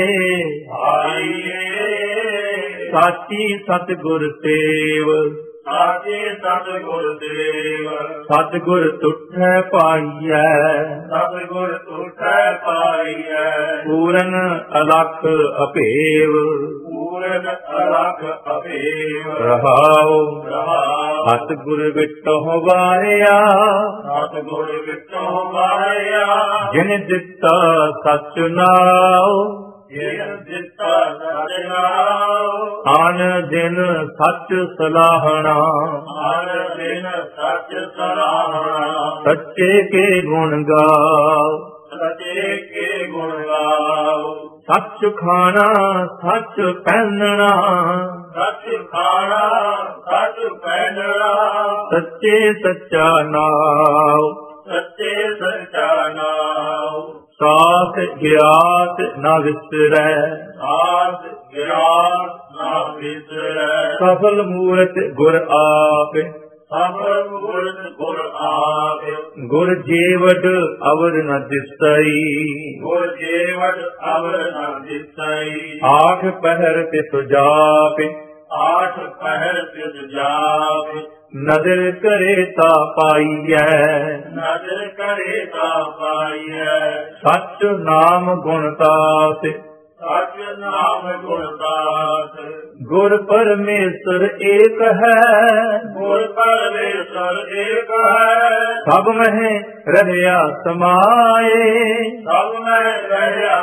Speaker 2: ਆਈਏ
Speaker 1: ਸਾਚੀ ਸਤਿਗੁਰ ਸੇਵ
Speaker 2: ਸਾਚੇ ਸਤਿਗੁਰ ਦੇਵ
Speaker 1: ਸਤਿਗੁਰ ਤੁਠੈ ਪਾਈਐ
Speaker 2: ਸਤਿਗੁਰ ਤੁਠ ਸਹਿ ਪਾਈਐ।
Speaker 1: ਪੂਰਨ ਅਲਖ ਅਭੇਵ
Speaker 2: ਪੂਰਨ ਅਲਖ ਅਭੇਵ
Speaker 1: ਰਹਾਉ।
Speaker 2: ਰਹਾਉ।
Speaker 1: ਹਤ ਗੁਰ ਵਿਟਹੁ ਵਾਰਿਆ
Speaker 2: ਸਤਿਗੁਰ ਵਿਟਹੁ ਵਾਰਿਆ।
Speaker 1: ਜਿਨ ਦਿੱਤਾ ਸਚ ਨਾਉ।
Speaker 2: ਜਿਨ ਦਿੱਤਾ ਸਚ ਨਾਉ।
Speaker 1: ਆਨ ਦਿਨ ਸੱਚ ਸਲਾਹਣਾ
Speaker 2: ਹਰ ਦਿਨ ਸੱਚ ਸਲਾਹਣਾ।
Speaker 1: ਸੱਚੇ ਕੇ ਗੁਣ ਗਾਓ।
Speaker 2: ਸੱਚੇ ਕੇ ਗੁਣ ਗਾਓ।
Speaker 1: ਸੱਚ ਖਾਣਾ ਸੱਚ ਪਹਿਨਣਾ
Speaker 2: ਸੱਚ ਖਾਣਾ ਸੱਚ ਪਹਿਨਣਾ।
Speaker 1: ਸੱਚੇ ਸੱਚਾ ਨਾਉ।
Speaker 2: ਸੱਚੇ ਸੱਚਾ ਨਾਉ।
Speaker 1: ਸਾਥ ਗਿਆਤ ਨਾ ਵਿਸਰੈ
Speaker 2: ਸਾਧ ਗਿਆਨ ਨਾ ਵਿਸਰੈ।
Speaker 1: ਸਫਲ ਮੂਰਤ ਗੁਰ ਆਪੇ
Speaker 2: ਸਫਲ ਮੂਰਤ ਗੁਰ ਆਪੇ।
Speaker 1: ਗੁਰ ਜੀਵਡ ਅਵਰ ਨ ਦਿਸਈ
Speaker 2: ਗੁਰ ਜੀਵਨ ਅਵਰ ਨ ਦਿਸਈ।
Speaker 1: ਆਠ ਪਹਿਰ ਤੇ ਸੁਜਾਪੇ
Speaker 2: ਆਠ ਪਹਿਰ ਤਿਸ ਜਾਪੇ।
Speaker 1: ਨਦਰ ਕਰੇ ਤਾ ਪਾਈਐ
Speaker 2: ਨਦਰ ਕਰੇ ਤਾ ਪਾਈਐ।
Speaker 1: ਸੱਚ ਨਾਮ ਗੁਣ ਤਾਸ
Speaker 2: ਸਚ ਨਾਮ ਗੁਣ ਦਾਸ।
Speaker 1: ਗੁਰ ਪਰਮੇਸ਼ਰ ਏਕ ਹੈ
Speaker 2: ਗੁਰ ਪਰਮੇਸ਼ਰ ਏਕ ਹੈ।
Speaker 1: ਸਭ ਮਹਿ ਰਹਿਆ ਸਮਾਏ
Speaker 2: ਸਭ ਮੈਂ ਰਹਿਆ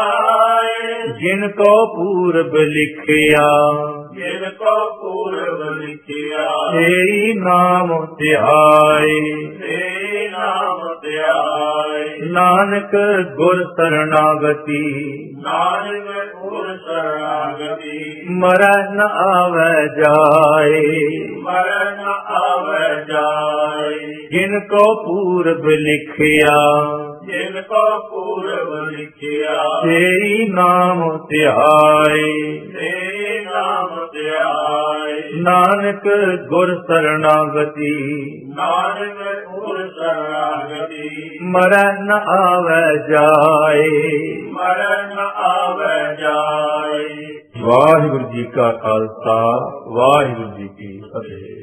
Speaker 2: ਸਮਾਏ।
Speaker 1: ਜਿਨ ਕੋ ਪੂਰਬ ਲਿਖਿਆ
Speaker 2: ਜਿਨ ਕੋ ਪੂਰਬ ਲਿਖਿਆ।
Speaker 1: ਏਈ ਨਾਮ ਧਿਆਏ
Speaker 2: ਏ ਨਾਮ ਧਿਆਏ।
Speaker 1: ਨਾਨਕ ਗੁਰ ਸਰਣਾਗਤੀ
Speaker 2: ਨਾਨਕ ਗੁਰ ਸ਼ਰਨਾਗਤੀ।
Speaker 1: ਮਰੈ ਨ ਆਵੈ ਜਾਏ
Speaker 2: ਮਰਨ ਆਵੈ ਜਾਏ।
Speaker 1: ਜਿਨ ਕੋ ਪੂਰਬ ਲਿਖਿਆ
Speaker 2: ਜਿਨ ਕੋ ਪੂਰਬ ਲਿਖਿਆ।
Speaker 1: ਏਈ ਨਾਮ ਧਿਆਏ
Speaker 2: ਏ ਨਾਮ ਧਿਆਏ।
Speaker 1: ਨਾਨਕ ਗੁਰ ਸਰਣਾਗਤੀ
Speaker 2: ਨਾਨਕ ਗੁਰ ਸ਼ਰਨਾਗਤੀ।
Speaker 1: ਮਰੈ ਨ ਆਵੈ ਜਾਏ।
Speaker 2: ਮਰਨ ਆਵੈ ਜਾਏ।
Speaker 1: ਵਾਹਿਗੁਰੂ ਜੀ ਕਾ ਖਾਲਸਾ ਵਾਹਿਗੁਰੂ ਜੀ ਕੀ ਫਤਿਹ।